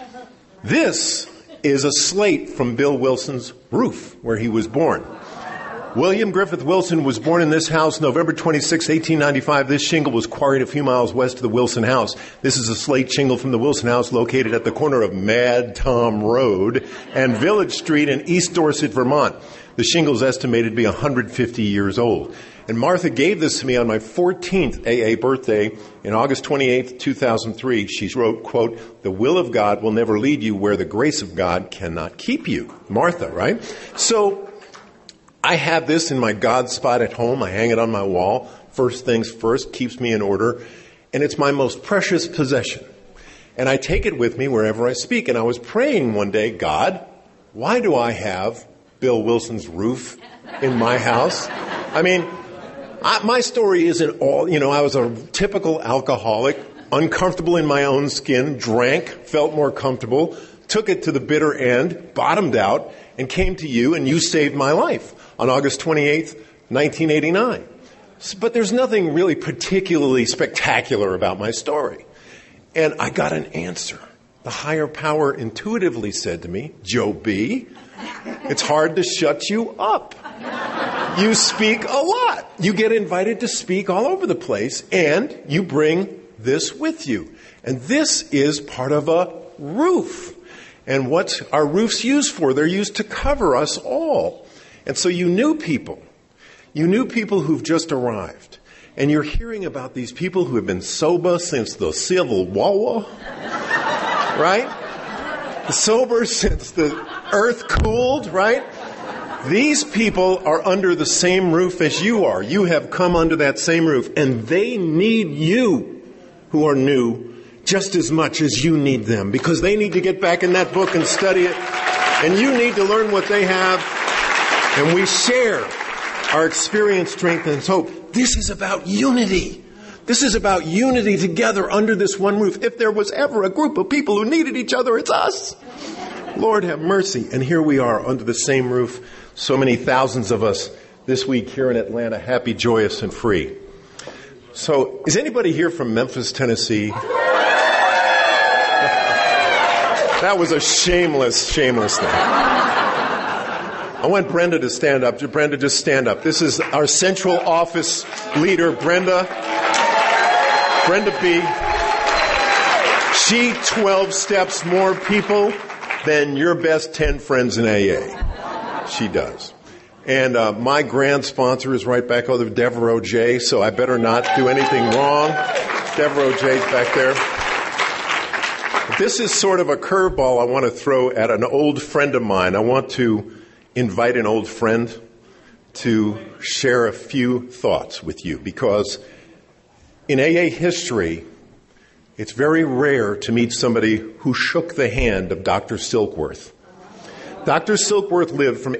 This is a slate from Bill Wilson's roof, where he was born. William Griffith Wilson was born in this house November 26, 1895. This shingle was quarried a few miles west of the Wilson house. This is a slate shingle from the Wilson house located at the corner of Mad Tom Road and Village Street in East Dorset, Vermont. The shingle is estimated to be 150 years old. And Martha gave this to me on my 14th AA birthday in August 28, 2003. She wrote, quote, "The will of God will never lead you where the grace of God cannot keep you." Martha, right? So I have this in my God spot at home. I hang it on my wall. First things first, keeps me in order. And it's my most precious possession. And I take it with me wherever I speak. And I was praying one day, God, why do I have Bill Wilson's roof in my house? I mean, my story isn't all, I was a typical alcoholic, uncomfortable in my own skin, drank, felt more comfortable, took it to the bitter end, bottomed out, and came to you, and you saved my life on August 28th, 1989. But there's nothing really particularly spectacular about my story. And I got an answer. The higher power intuitively said to me, Joe B., it's hard to shut you up. You speak a lot. You get invited to speak all over the place, and you bring this with you. And this is part of a roof. And what are roofs used for? They're used to cover us all. And so you knew people. You knew people who've just arrived. And you're hearing about these people who have been sober since the Civil War. Right? Sober since the earth cooled, right? These people are under the same roof as you are. You have come under that same roof. And they need you who are new just as much as you need them, because they need to get back in that book and study it. And you need to learn what they have. And we share our experience, strength, and hope. This is about unity. This is about unity together under this one roof. If there was ever a group of people who needed each other, it's us. Lord have mercy. And here we are under the same roof. So many thousands of us this week here in Atlanta, happy, joyous, and free. So is anybody here from Memphis, Tennessee? That was a shameless thing. I want Brenda to stand up. Brenda, just stand up. This is our central office leader, Brenda B. She 12 steps more people than your best 10 friends in AA. She does. And my grand sponsor is right back over, Devereaux J., so I better not do anything wrong. Devereaux J's back there. This is sort of a curveball I want to throw at an old friend of mine. I want to invite an old friend to share a few thoughts with you, because in AA history, it's very rare to meet somebody who shook the hand of Dr. Silkworth. Dr. Silkworth lived from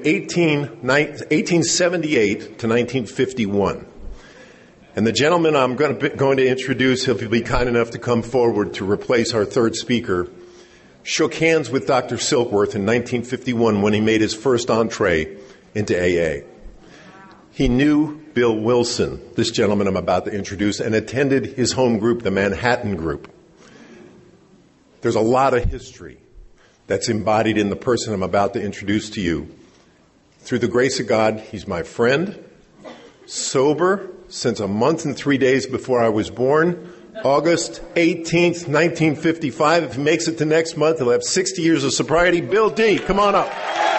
1878 to 1951. And the gentleman I'm going to introduce, he'll be kind enough to come forward to replace our third speaker, shook hands with Dr. Silkworth in 1951 when he made his first entree into AA. He knew Bill Wilson, this gentleman I'm about to introduce, and attended his home group, the Manhattan Group. There's a lot of history that's embodied in the person I'm about to introduce to you. Through the grace of God, he's my friend, sober since a month and 3 days before I was born, August 18th, 1955. If he makes it to next month, he'll have 60 years of sobriety. Bill D., come on up.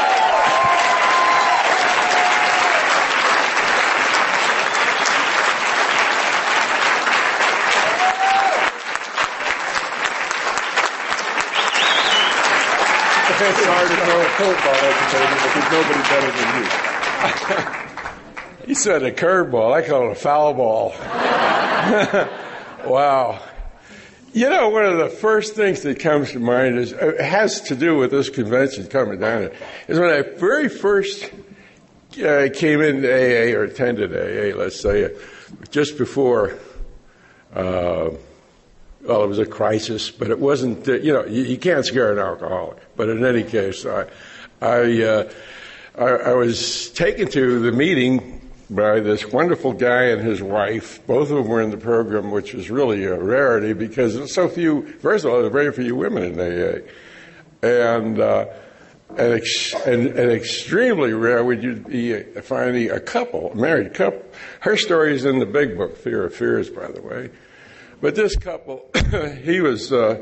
It's hard to throw a curveball at the table, but there's nobody better than you. He said a curveball. I call it a foul ball. Wow. You know, one of the first things that comes to mind has to do with this convention coming down, is when I very first came into AA or attended AA, let's say, just before, well, it was a crisis, but it wasn't, you can't scare an alcoholic. But in any case, I was taken to the meeting by this wonderful guy and his wife. Both of them were in the program, which was really a rarity because there's so few, first of all, there are very few women in AA. And extremely rare would you be finding a couple, a married couple. Her story is in the big book, Fear of Fears, by the way. But this couple, he was a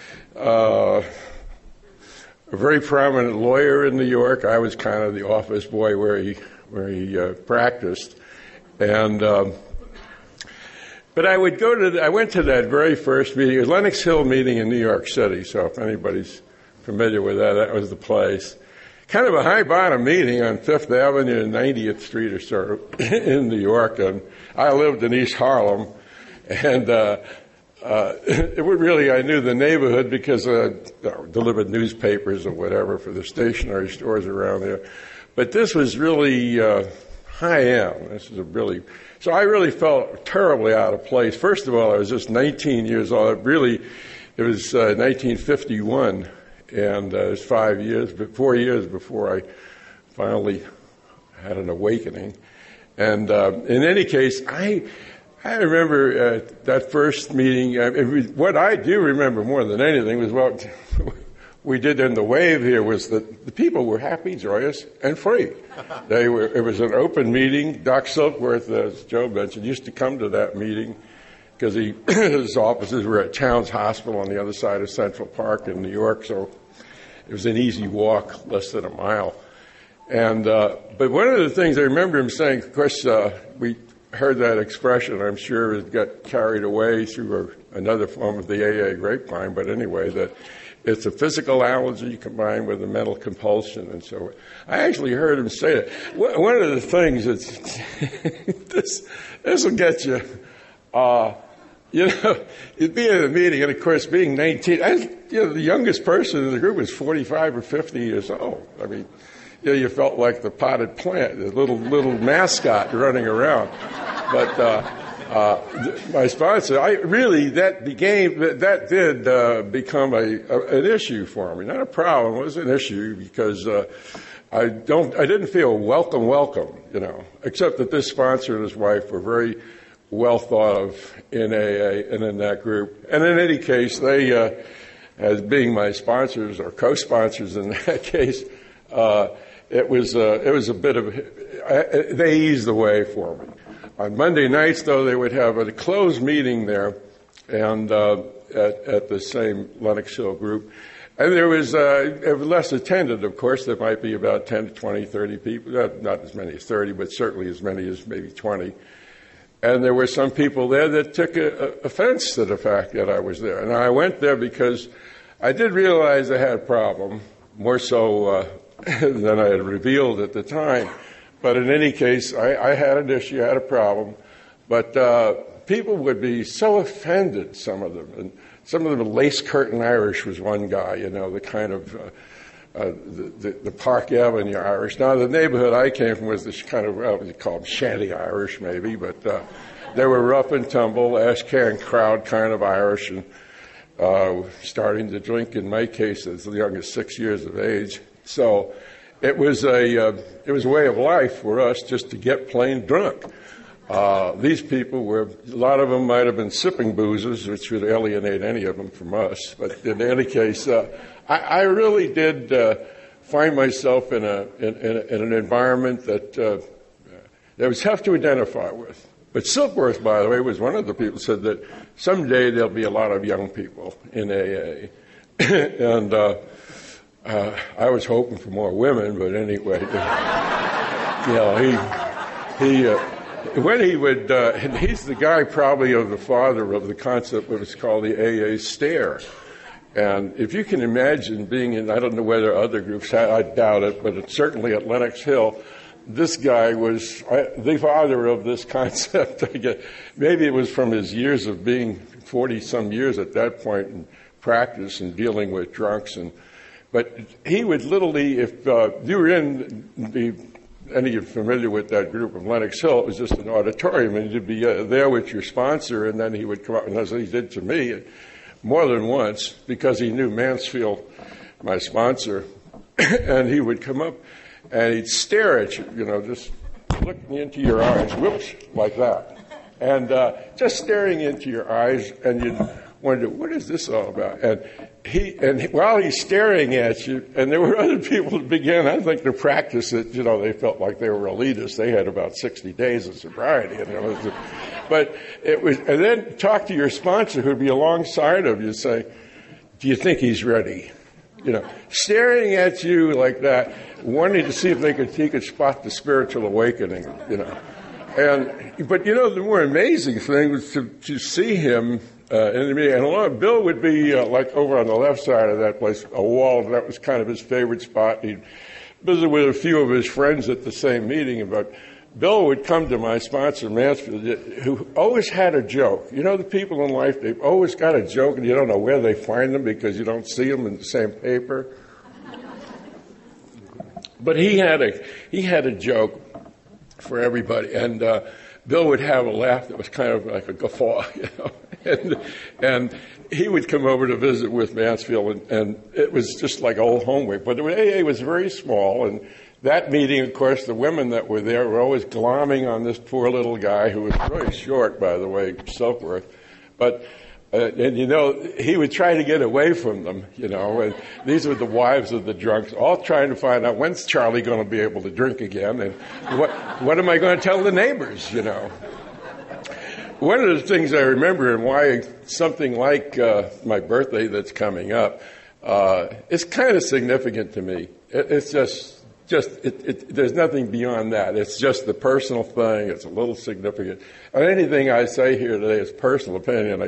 very prominent lawyer in New York. I was kind of the office boy where he practiced, and but I went to that very first meeting. It was Lenox Hill meeting in New York City. So if anybody's familiar with that, that was the place. Kind of a high bottom meeting on Fifth Avenue and 90th Street or so in New York, and I lived in East Harlem, and it would really, I knew the neighborhood because I delivered newspapers or whatever for the stationery stores around there. But this was really high end. So I really felt terribly out of place. First of all, I was just 19 years old. It was 1951, and it was 4 years before I finally had an awakening. And in any case, I remember that first meeting. What I do remember more than anything was what we did in the Wave here was that the people were happy, joyous, and free. It was an open meeting. Doc Silkworth, as Joe mentioned, used to come to that meeting because his offices were at Towns Hospital on the other side of Central Park in New York, so it was an easy walk, less than a mile. And but one of the things I remember him saying, of course, we heard that expression, I'm sure it got carried away through another form of the AA grapevine, but anyway, that it's a physical allergy combined with a mental compulsion, and so I actually heard him say it. One of the things that's this will get you. You'd be at a meeting, and of course, being 19, the youngest person in the group was 45 or 50 years old. I mean, you felt like the potted plant, the little mascot running around. But my sponsor, that did become an issue for me. Not a problem, it was an issue because I didn't feel welcome, except that this sponsor and his wife were very well thought of in AA and in that group. And in any case, they, as being my sponsors or co-sponsors in that case, it was a bit of, they eased the way for me. On Monday nights, though, they would have a closed meeting there, and at the same Lenox Hill group. And there was less attended, of course. There might be about 10 to 20, 30 people, not as many as 30, but certainly as many as maybe 20. And there were some people there that took offense to the fact that I was there. And I went there because I did realize I had a problem, more so than I had revealed at the time. But in any case, I had an issue, I had a problem. But people would be so offended, some of them. And some of them, lace curtain Irish was one guy, the kind of the Park Avenue Irish. Now, the neighborhood I came from was this kind of, we call them shanty Irish, maybe, but they were rough and tumble, ash can crowd kind of Irish, and starting to drink, in my case, as young as 6 years of age. So it was a way of life for us just to get plain drunk. These people a lot of them might have been sipping boozers, which would alienate any of them from us. But in any case, I really did find myself in an environment that was tough to identify with. But Silkworth, by the way, was one of the people who said that someday there'll be a lot of young people in AA. And I was hoping for more women, but anyway, when he would, he's the guy probably of the father of the concept of what's called the AA stare. And if you can imagine being in, I don't know whether other groups had, I doubt it, but it's certainly at Lenox Hill, this guy was the father of this concept. Maybe it was from his years of being 40-some years at that point in practice and dealing with drunks. But he would literally, if you were in any of you familiar with that group of Lenox Hill, it was just an auditorium, and you'd be there with your sponsor, and then he would come up, and as he did to me more than once, because he knew Mansfield, my sponsor, and he would come up and he'd stare at you, just looking into your eyes, whoops, like that. And just staring into your eyes, and you'd wonder, what is this all about? And while he's staring at you, and there were other people that began, I think, to practice it, they felt like they were elitists. They had about 60 days of sobriety. But it was, and then talk to your sponsor who'd be alongside of you, say, do you think he's ready? Staring at you like that, wanting to see if he could spot the spiritual awakening, But the more amazing thing was to see him in the meeting. And Bill would be like over on the left side of that place, a wall. That was kind of his favorite spot. He'd visit with a few of his friends at the same meeting. But Bill would come to my sponsor, Mansfield, who always had a joke. The people in life, they've always got a joke, and you don't know where they find them because you don't see them in the same paper. But he had a joke for everybody, and Bill would have a laugh that was kind of like a guffaw, and he would come over to visit with Mansfield, and it was just like old homework. But AA was very small, and that meeting, of course, the women that were there were always glomming on this poor little guy who was very short, by the way, Silkworth. But, he would try to get away from them, and these were the wives of the drunks, all trying to find out, when's Charlie going to be able to drink again, and what am I going to tell the neighbors, One of the things I remember, and why something like my birthday that's coming up is kind of significant to me. It's just there's nothing beyond that. It's just the personal thing. It's a little significant. And anything I say here today is personal opinion.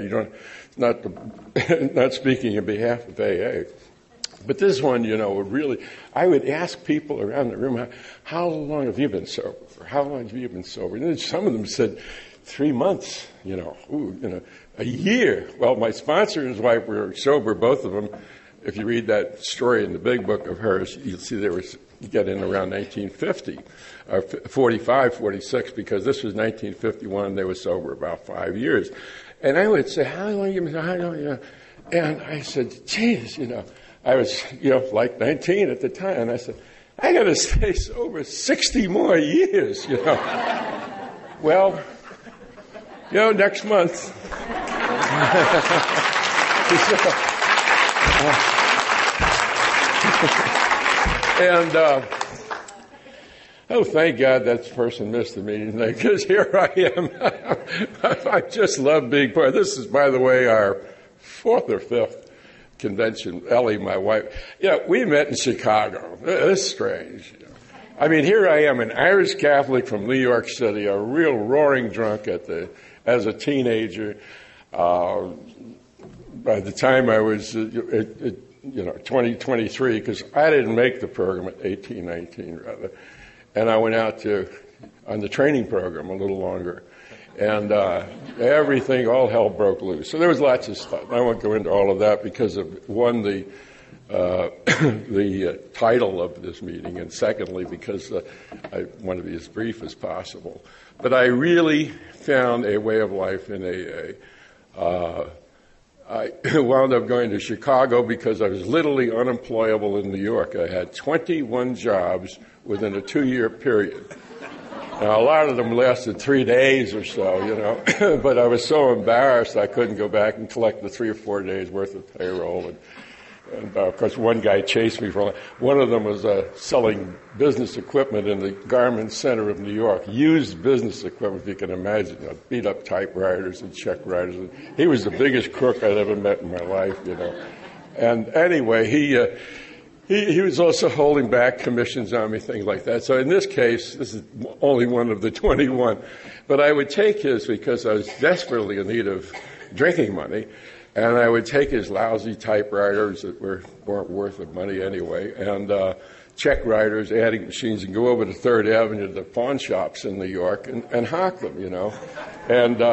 Not speaking on behalf of AA. But this one, would really, I would ask people around the room, how long have you been sober? Or how long have you been sober? And then some of them said, 3 months, a year. Well, my sponsor and his wife were sober, both of them. If you read that story in the big book of hers, you'll see they were getting around 1950, 45, 46, because this was 1951, and they were sober about 5 years. And I would say, how long have you been sober? And I said, geez, I was, like 19 at the time, and I said, I got to stay sober 60 more years, Well, next month. And, thank God that person missed the meeting today, because here I am. I just love being part. This is, by the way, our 4th or 5th convention. Ellie, my wife. We met in Chicago. It's strange. I mean, here I am, an Irish Catholic from New York City, a real roaring drunk as a teenager. By the time I was, 23, because I didn't make the program at 18, 19, rather. And I went out on the training program a little longer. And everything, all hell broke loose. So there was lots of stuff. I won't go into all of that because of, one, the title of this meeting, and secondly, because I want to be as brief as possible. But I really found a way of life in AA. I wound up going to Chicago because I was literally unemployable in New York. I had 21 jobs within a 2-year period. Now, a lot of them lasted 3 days or so, but I was so embarrassed I couldn't go back and collect the 3 or 4 days worth of payroll. And of course, one guy chased me for one of them was selling business equipment in the Garment Center of New York, used business equipment, if you can imagine, beat-up typewriters and check writers. And he was the biggest crook I'd ever met in my life, And anyway, he was also holding back commissions on me, things like that. So in this case, this is only one of the 21. But I would take his because I was desperately in need of drinking money. And I would take his lousy typewriters that weren't worth the money anyway, and check writers, adding machines, and go over to 3rd Avenue to the pawn shops in New York and hawk them, And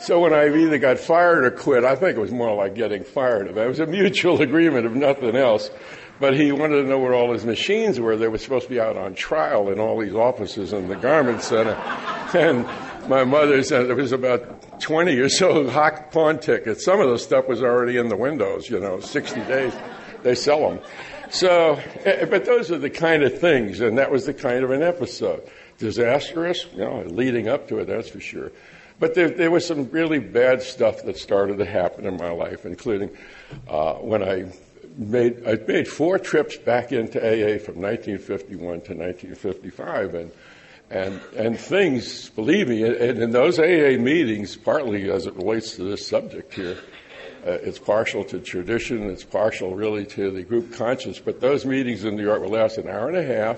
So when I either got fired or quit, I think it was more like getting fired. It was a mutual agreement, if nothing else. But he wanted to know where all his machines were. They were supposed to be out on trial in all these offices in the garment center. And my mother said there was about 20 or so hot pawn tickets. Some of the stuff was already in the windows, 60 days. They sell them. So, but those are the kind of things, and that was the kind of an episode. Disastrous, leading up to it, that's for sure. But there was some really bad stuff that started to happen in my life, including when I made 4 trips back into AA from 1951 to 1955, and things, believe me, and in those AA meetings, partly as it relates to this subject here, it's partial to tradition, it's partial really to the group conscience, but those meetings in New York would last an hour and a half,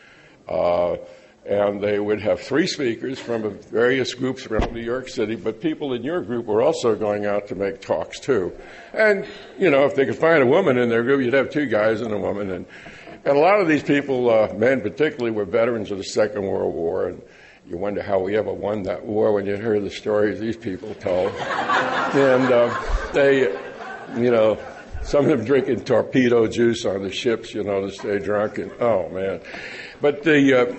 and they would have 3 speakers from various groups around New York City, but people in your group were also going out to make talks too. And, if they could find a woman in their group, you'd have 2 guys and a woman. And a lot of these people, men particularly, were veterans of the Second World War, and you wonder how we ever won that war when you hear the stories these people told. And they, some of them drinking torpedo juice on the ships, to stay drunk. And, oh, man. But the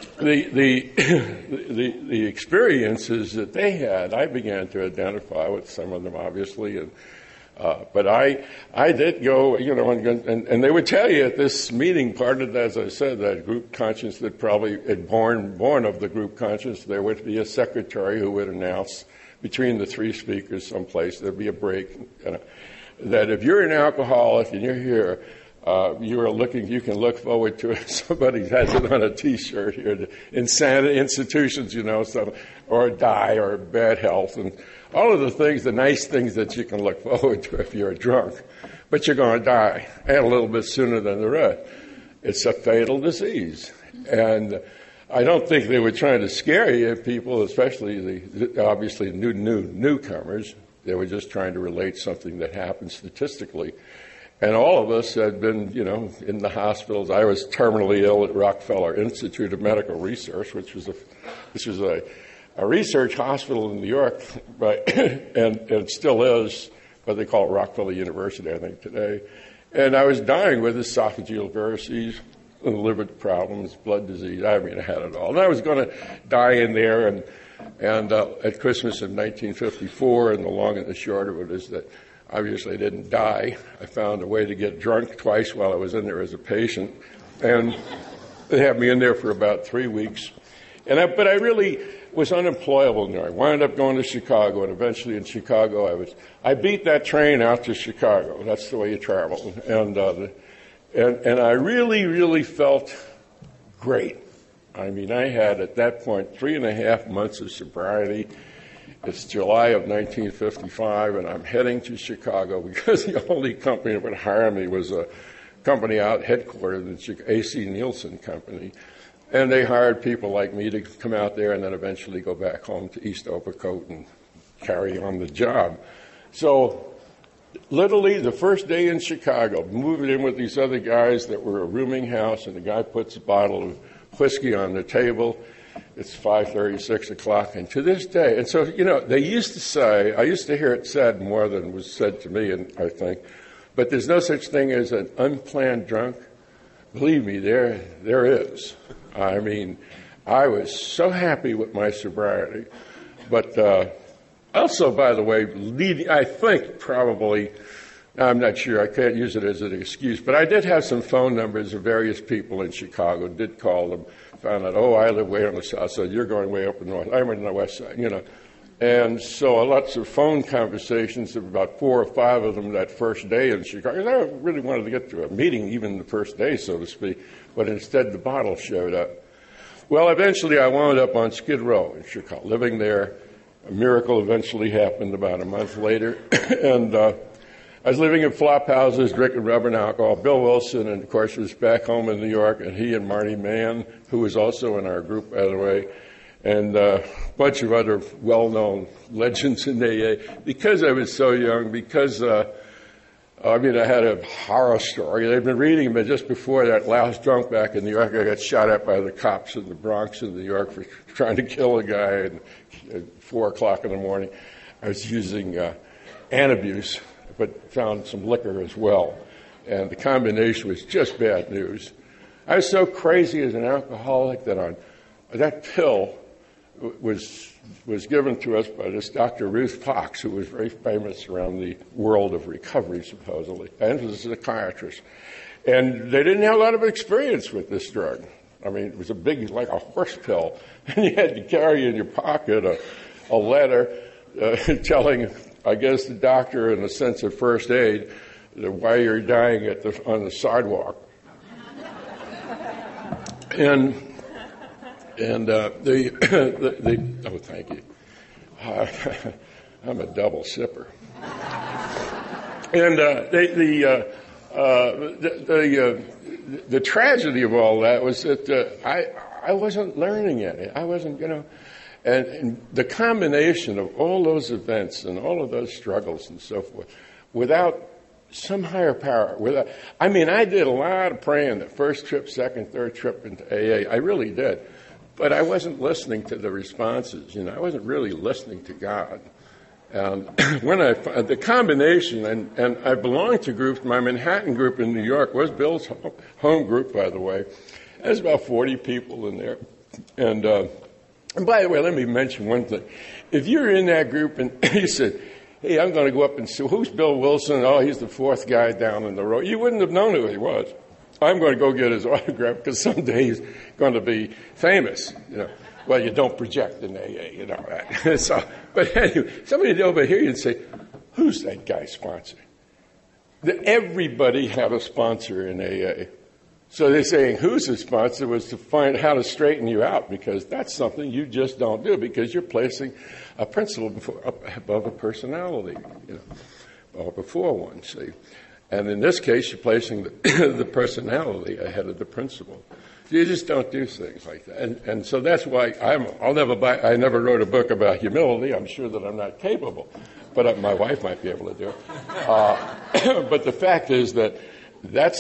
experiences that they had, I began to identify with some of them, obviously, and but I did go, and they would tell you at this meeting, part of it, as I said, that group conscience that probably had born of the group conscience, there would be a secretary who would announce between the 3 speakers someplace, there'd be a break, that if you're an alcoholic and you're here, you can look forward to it. Somebody has it on a T-shirt here. Insanity institutions, or die, or bad health, and all of the things, the nice things that you can look forward to if you're drunk. But you're going to die, and a little bit sooner than the rest. It's a fatal disease. And I don't think they were trying to scare you, people, especially the obviously newcomers. They were just trying to relate something that happened statistically. And all of us had been, in the hospitals. I was terminally ill at Rockefeller Institute of Medical Research, which was a research hospital in New York, and it still is, but they call it Rockefeller University, I think, today. And I was dying with esophageal varices, liver problems, blood disease. I had it all. And I was going to die in there, and at Christmas of 1954, and the long and the short of it is that obviously I didn't die. I found a way to get drunk twice while I was in there as a patient. And they had me in there for about 3 weeks. But I really was unemployable in there. I wound up going to Chicago, and eventually in Chicago I beat that train out to Chicago. That's the way you travel. And I really, really felt great. I had at that point 3.5 months of sobriety. It's July of 1955, and I'm heading to Chicago because the only company that would hire me was a company out headquartered in the A.C. Nielsen Company. And they hired people like me to come out there and then eventually go back home to East Overcoat and carry on the job. So literally the first day in Chicago, moving in with these other guys that were a rooming house, and the guy puts a bottle of whiskey on the table. It's 5:30, 6 o'clock, and to this day, and so, they used to say, I used to hear it said more than was said to me, and I think, but there's no such thing as an unplanned drunk. Believe me, there is. I was so happy with my sobriety, but also, by the way, I think probably, I'm not sure, I can't use it as an excuse, but I did have some phone numbers of various people in Chicago, did call them, found out, I live way on the south side, you're going way up the north, I'm on the west side, And so lots of phone conversations, about 4 or 5 of them that first day in Chicago. I really wanted to get to a meeting even the first day, so to speak, but instead the bottle showed up. Well, eventually I wound up on Skid Row in Chicago, living there. A miracle eventually happened about a month later, and I was living in flop houses, drinking rubbing alcohol. Bill Wilson, and of course, was back home in New York, and he and Marty Mann, who was also in our group, by the way, and a bunch of other well-known legends in AA. Because I was so young, because, I had a horror story. They'd been reading me just before that last drunk back in New York. I got shot at by the cops in the Bronx in New York for trying to kill a guy at 4 o'clock in the morning. I was using Antabuse, but found some liquor as well. And the combination was just bad news. I was so crazy as an alcoholic that pill was given to us by this Dr. Ruth Fox, who was very famous around the world of recovery, supposedly, and was a psychiatrist. And they didn't have a lot of experience with this drug. I mean, it was a big, like a horse pill, and you had to carry in your pocket a letter telling, I guess, the doctor, in a sense of first aid, why you're dying on the sidewalk. And oh, thank you. I'm a double sipper. And the tragedy of all that was that I wasn't learning it. I wasn't, and the combination of all those events and all of those struggles and so forth, without some higher power, I did a lot of praying the first trip, second, third trip into AA. I really did. But I wasn't listening to the responses. I wasn't really listening to God. And when the combination, and I belonged to groups, my Manhattan group in New York was Bill's home group, by the way. There's about 40 people in there. And by the way, let me mention one thing. If you're in that group and you said, hey, I'm going to go up and see, who's Bill Wilson? Oh, he's the fourth guy down in the row. You wouldn't have known who he was. I'm going to go get his autograph because someday he's going to be famous. Well, you don't project in AA, you know that. So, but anyway, somebody over here, you'd say, who's that guy's sponsor? Everybody had a sponsor in AA. So they're saying who's the sponsor was to find how to straighten you out, because that's something you just don't do, because you're placing a principle above a personality, or before one, see. And in this case, you're placing the personality ahead of the principle. You just don't do things like that. And so that's why I never wrote a book about humility. I'm sure that I'm not capable. But my wife might be able to do it. But the fact is that that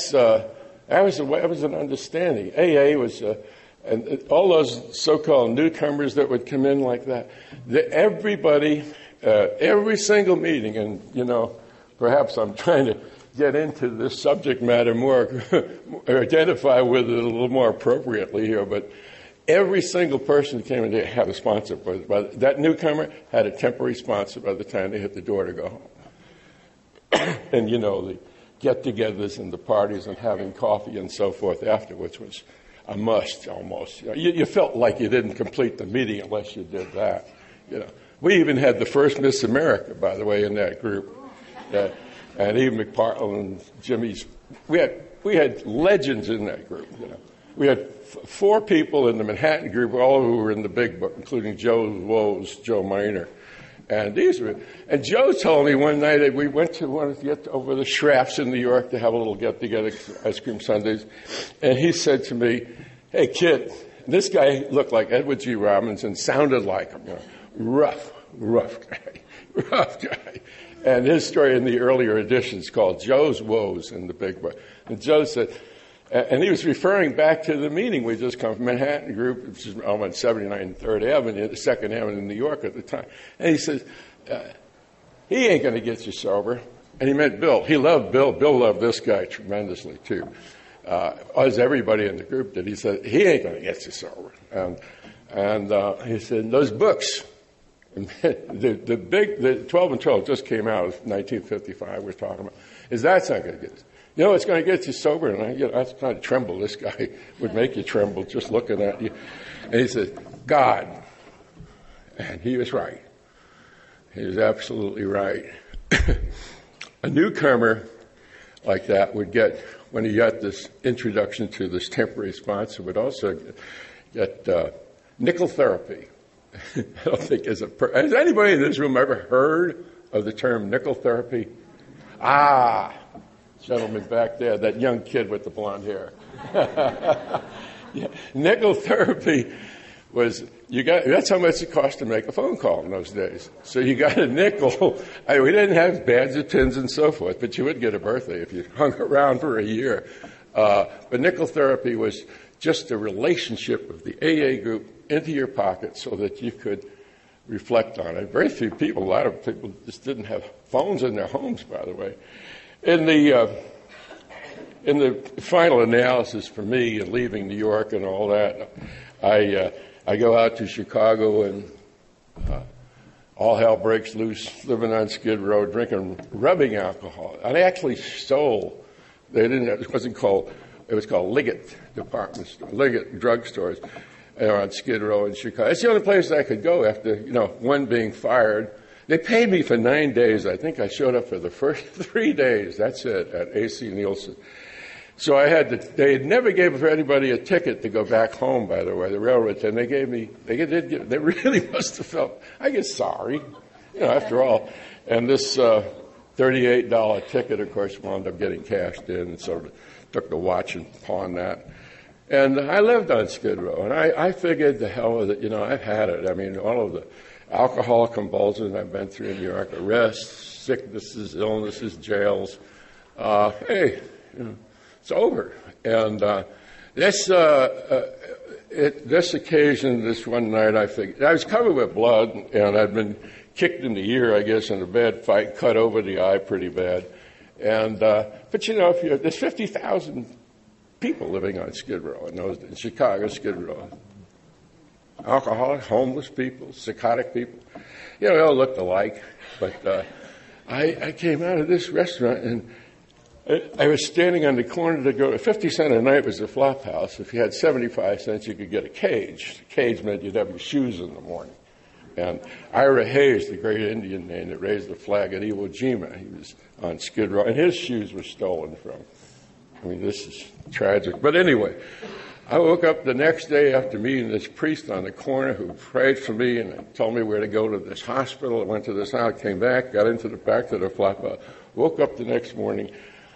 was an understanding. AA was, and all those so-called newcomers that would come in like that, everybody, every single meeting, and, perhaps I'm trying to get into this subject matter more, or identify with it a little more appropriately here, but every single person who came in there had a sponsor. But that newcomer had a temporary sponsor by the time they hit the door to go home. And, the get-togethers and the parties and having coffee and so forth afterwards was a must, almost. You felt like you didn't complete the meeting unless you did that. We even had the first Miss America, by the way, in that group. And Eve McPartland and Jimmy's, we had legends in that group. We had 4 people in the Manhattan group, all who were in the big book, including Joe Woes, Joe Miner, and And Joe told me one night that we went to get over the Schrafts in New York to have a little get together, ice cream sundaes, and he said to me, "Hey kid," this guy looked like Edward G. Robinson, sounded like him, rough guy. And his story in the earlier editions called Joe's Woes in the Big Book. And Joe said, and he was referring back to the meeting we just come from, Manhattan Group, which is on 79 3rd Avenue, 2nd Avenue in New York at the time. And he says, he ain't going to get you sober. And he meant Bill. He loved Bill. Bill loved this guy tremendously, too. As everybody in the group did. He said, he ain't going to get you sober. And he said, those books, the 12 and 12 just came out, 1955 we're talking about. That's not going to get us. It's going to get you sober. And I kind of tremble. This guy would make you tremble just looking at you. And he said, God. And he was right. He was absolutely right. A newcomer like that would get, when he got this introduction to this temporary sponsor, would also get nickel therapy. I don't think has anybody in this room ever heard of the term nickel therapy? Gentleman back there, that young kid with the blonde hair. Yeah. Nickel therapy was, that's how much it cost to make a phone call in those days. So you got a nickel. We didn't have bags of pins and so forth, but you would get a birthday if you hung around for a year. But nickel therapy was just a relationship of the AA group into your pocket so that you could reflect on it. Very few people, a lot of people just didn't have phones in their homes, by the way. In the final analysis for me, leaving New York and all that, I go out to Chicago and all hell breaks loose, living on Skid Row, drinking, rubbing alcohol. I actually stole. It was called Liggett department store, Liggett drugstores on Skid Row in Chicago. It's the only place I could go after, one being fired. They paid me for 9 days. I think I showed up for the first 3 days. That's it, at A.C. Nielsen. So they had never gave anybody a ticket to go back home, by the way, the railroad. And they really must have felt, I guess, sorry, after all. And this $38 ticket, of course, wound up getting cashed in, and so took the watch and pawned that. And I lived on Skid Row, and I figured the hell with it, I've had it. I mean, all of the alcohol convulsions I've been through in New York, arrests, sicknesses, illnesses, jails. Hey, it's over. And this occasion, this one night, I figured I was covered with blood, and I'd been kicked in the ear, I guess, in a bad fight, cut over the eye pretty bad. And but there's 50,000 people living on Skid Row in Chicago, Skid Row. Alcoholic, homeless people, psychotic people. They all looked alike. But I came out of this restaurant, and I was standing on the corner to go. 50 cents a night was the flop house. If you had 75 cents, you could get a cage. The cage meant you'd have your shoes in the morning. And Ira Hayes, the great Indian name that raised the flag at Iwo Jima, he was on Skid Row, and his shoes were stolen from. I mean, this is tragic. But anyway, I woke up the next day after meeting this priest on the corner who prayed for me and told me where to go to this hospital. I went to this house, came back, got back to the flop house, woke up the next morning,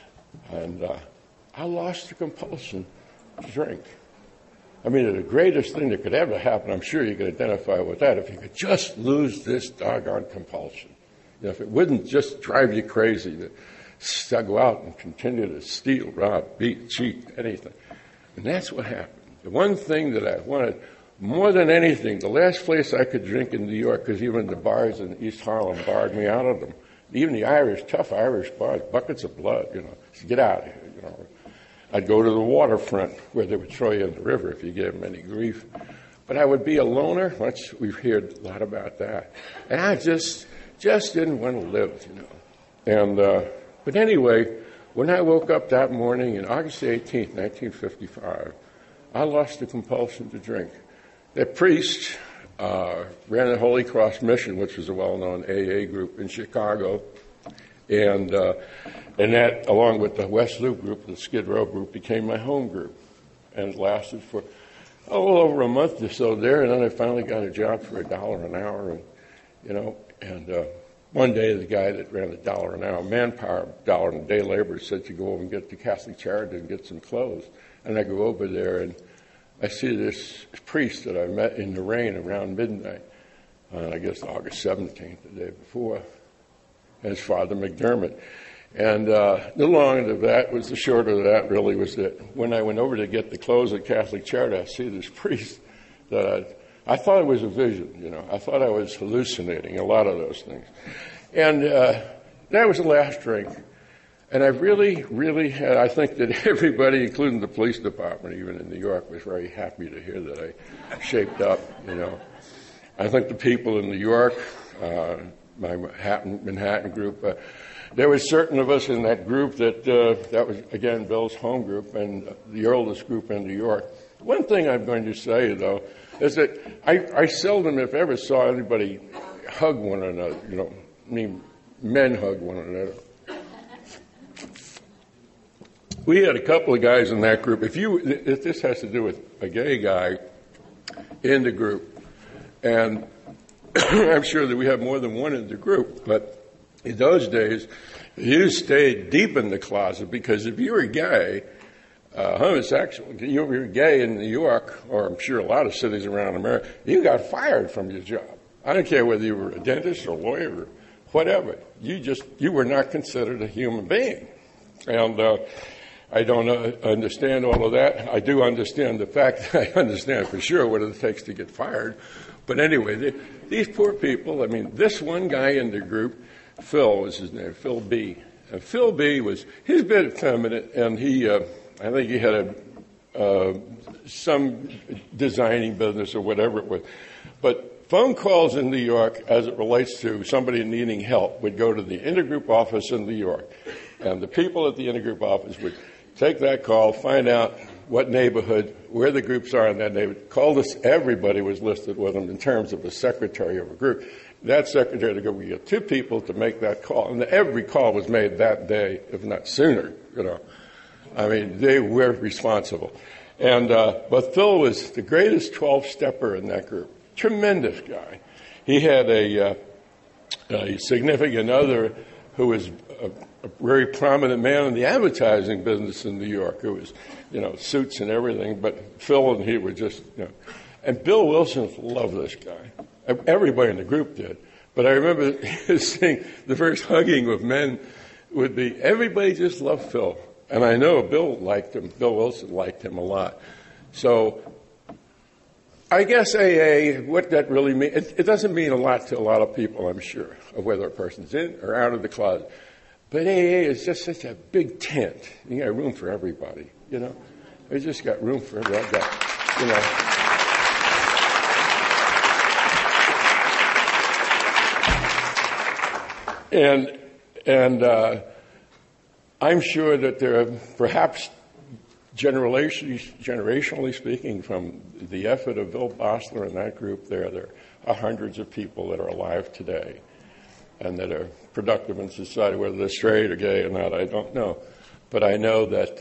and I lost the compulsion to drink. I mean, the greatest thing that could ever happen, I'm sure you could identify with that, if you could just lose this doggone compulsion. If it wouldn't just drive you crazy to go out and continue to steal, rob, beat, cheat, anything. And that's what happened. The one thing that I wanted more than anything, the last place I could drink in New York, because even the bars in East Harlem barred me out of them. Even the tough Irish bars, buckets of blood, so get out of here, I'd go to the waterfront where they would throw you in the river if you gave them any grief. But I would be a loner. We've heard a lot about that. And I just didn't want to live, And, but anyway, when I woke up that morning on August 18th, 1955, I lost the compulsion to drink. That priest ran the Holy Cross Mission, which was a well-known AA group in Chicago. And that, along with the West Loop group, the Skid Row group, became my home group. And it lasted for a little over a month or so there. And then I finally got a job for $1 an hour. And, one day the guy that ran the $1 an hour manpower, $1 a day labor, said to go over and get the Catholic Charity and get some clothes. And I go over there and I see this priest that I met in the rain around midnight, I guess August 17th, the day before. And it's Father McDermott. And the long of that was the short of that really was that when I went over to get the clothes at Catholic Charity, I see this priest that I thought it was a vision, I thought I was hallucinating, a lot of those things. And that was the last drink. And I really, really had, I think that everybody, including the police department, even in New York, was very happy to hear that I shaped up, I think the people in New York, my Manhattan group, there were certain of us in that group that was, again, Bill's home group and the oldest group in New York. One thing I'm going to say, though, is that I seldom, if ever, saw anybody hug one another, men hug one another. We had a couple of guys in that group. If this has to do with a gay guy in the group, and I'm sure that we have more than one in the group, but in those days, you stayed deep in the closet because if you were gay, homosexual, you were gay in New York, or I'm sure a lot of cities around America, you got fired from your job. I don't care whether you were a dentist or a lawyer or whatever. You were not considered a human being. And I don't understand all of that. I do understand the fact that I understand for sure what it takes to get fired. But anyway, these poor people, I mean, this one guy in the group, Phil was his name, Phil B. And Phil B he's a bit effeminate, and I think he had some designing business or whatever it was. But phone calls in New York, as it relates to somebody needing help, would go to the intergroup office in New York. And the people at the intergroup office would take that call, find out what neighborhood, where the groups are in that neighborhood. Call this, everybody was listed with them in terms of the secretary of a group. That secretary would get 2 people to make that call. And every call was made that day, if not sooner, I mean, they were responsible. And but Phil was the greatest 12-stepper in that group. Tremendous guy. He had a significant other who was a very prominent man in the advertising business in New York. It was, suits and everything. But Phil and he were just, And Bill Wilson loved this guy. Everybody in the group did. But I remember seeing the first hugging of men would be, everybody just loved Phil. And I know Bill liked him. Bill Wilson liked him a lot. So I guess AA, what that really means, it doesn't mean a lot to a lot of people, I'm sure, of whether a person's in or out of the closet. But AA is just such a big tent. You got room for everybody, They just got room for everybody, And I'm sure that there are perhaps generationally speaking, from the effort of Bill Bosler and that group there are hundreds of people that are alive today and that are productive in society, whether they're straight or gay or not, I don't know. But I know that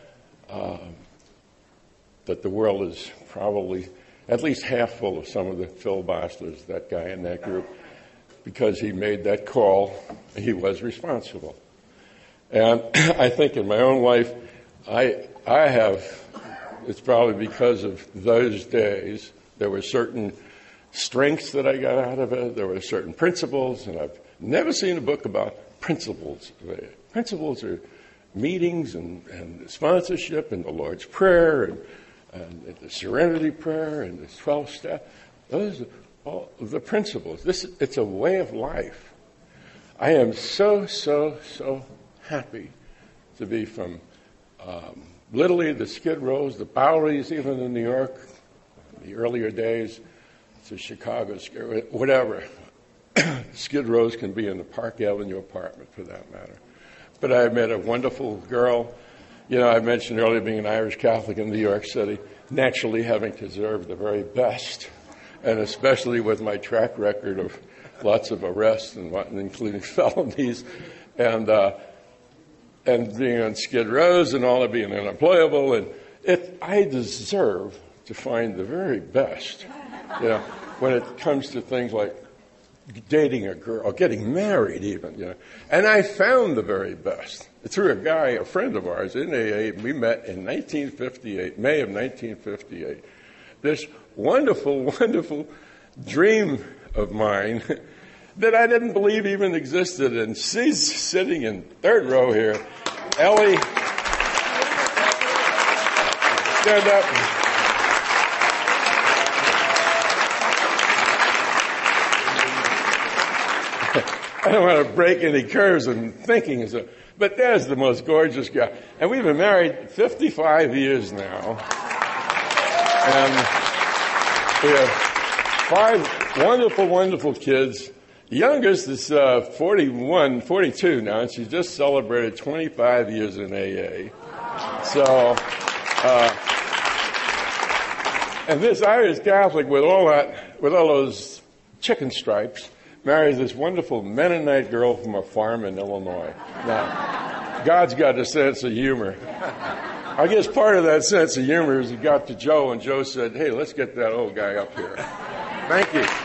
that the world is probably at least half full of some of the Phil Boslers, that guy in that group, because he made that call, he was responsible. And I think in my own life, I have, it's probably because of those days, there were certain strengths that I got out of it, there were certain principles, and I've never seen a book about principles. Principles are meetings and sponsorship and the Lord's Prayer and the Serenity Prayer and the 12 steps. Those are all the principles. It's a way of life. I am so happy to be from Little League, the Skid Rows, the Boweries, even in New York, the earlier days, to Chicago, whatever. Skid Rows can be in the Park Avenue apartment, for that matter. But I met a wonderful girl. I mentioned earlier being an Irish Catholic in New York City, naturally having to deserve the very best, and especially with my track record of lots of arrests and including felonies, and being on Skid Rows and all of being unemployable, and I deserve to find the very best. When it comes to things like dating a girl, getting married even, And I found the very best through a guy, a friend of ours in AA. We met in 1958, May of 1958. This wonderful, wonderful dream of mine that I didn't believe even existed. And she's sitting in third row here. Ellie, stand up. I don't want to break any curves in thinking, but there's the most gorgeous guy. And we've been married 55 years now. And we have 5 wonderful, wonderful kids. The youngest is 42 now, and she just celebrated 25 years in AA. So, and this Irish Catholic with all those chicken stripes, marries this wonderful Mennonite girl from a farm in Illinois. Now, God's got a sense of humor. I guess part of that sense of humor is he got to Joe, and Joe said, "Hey, let's get that old guy up here." Thank you.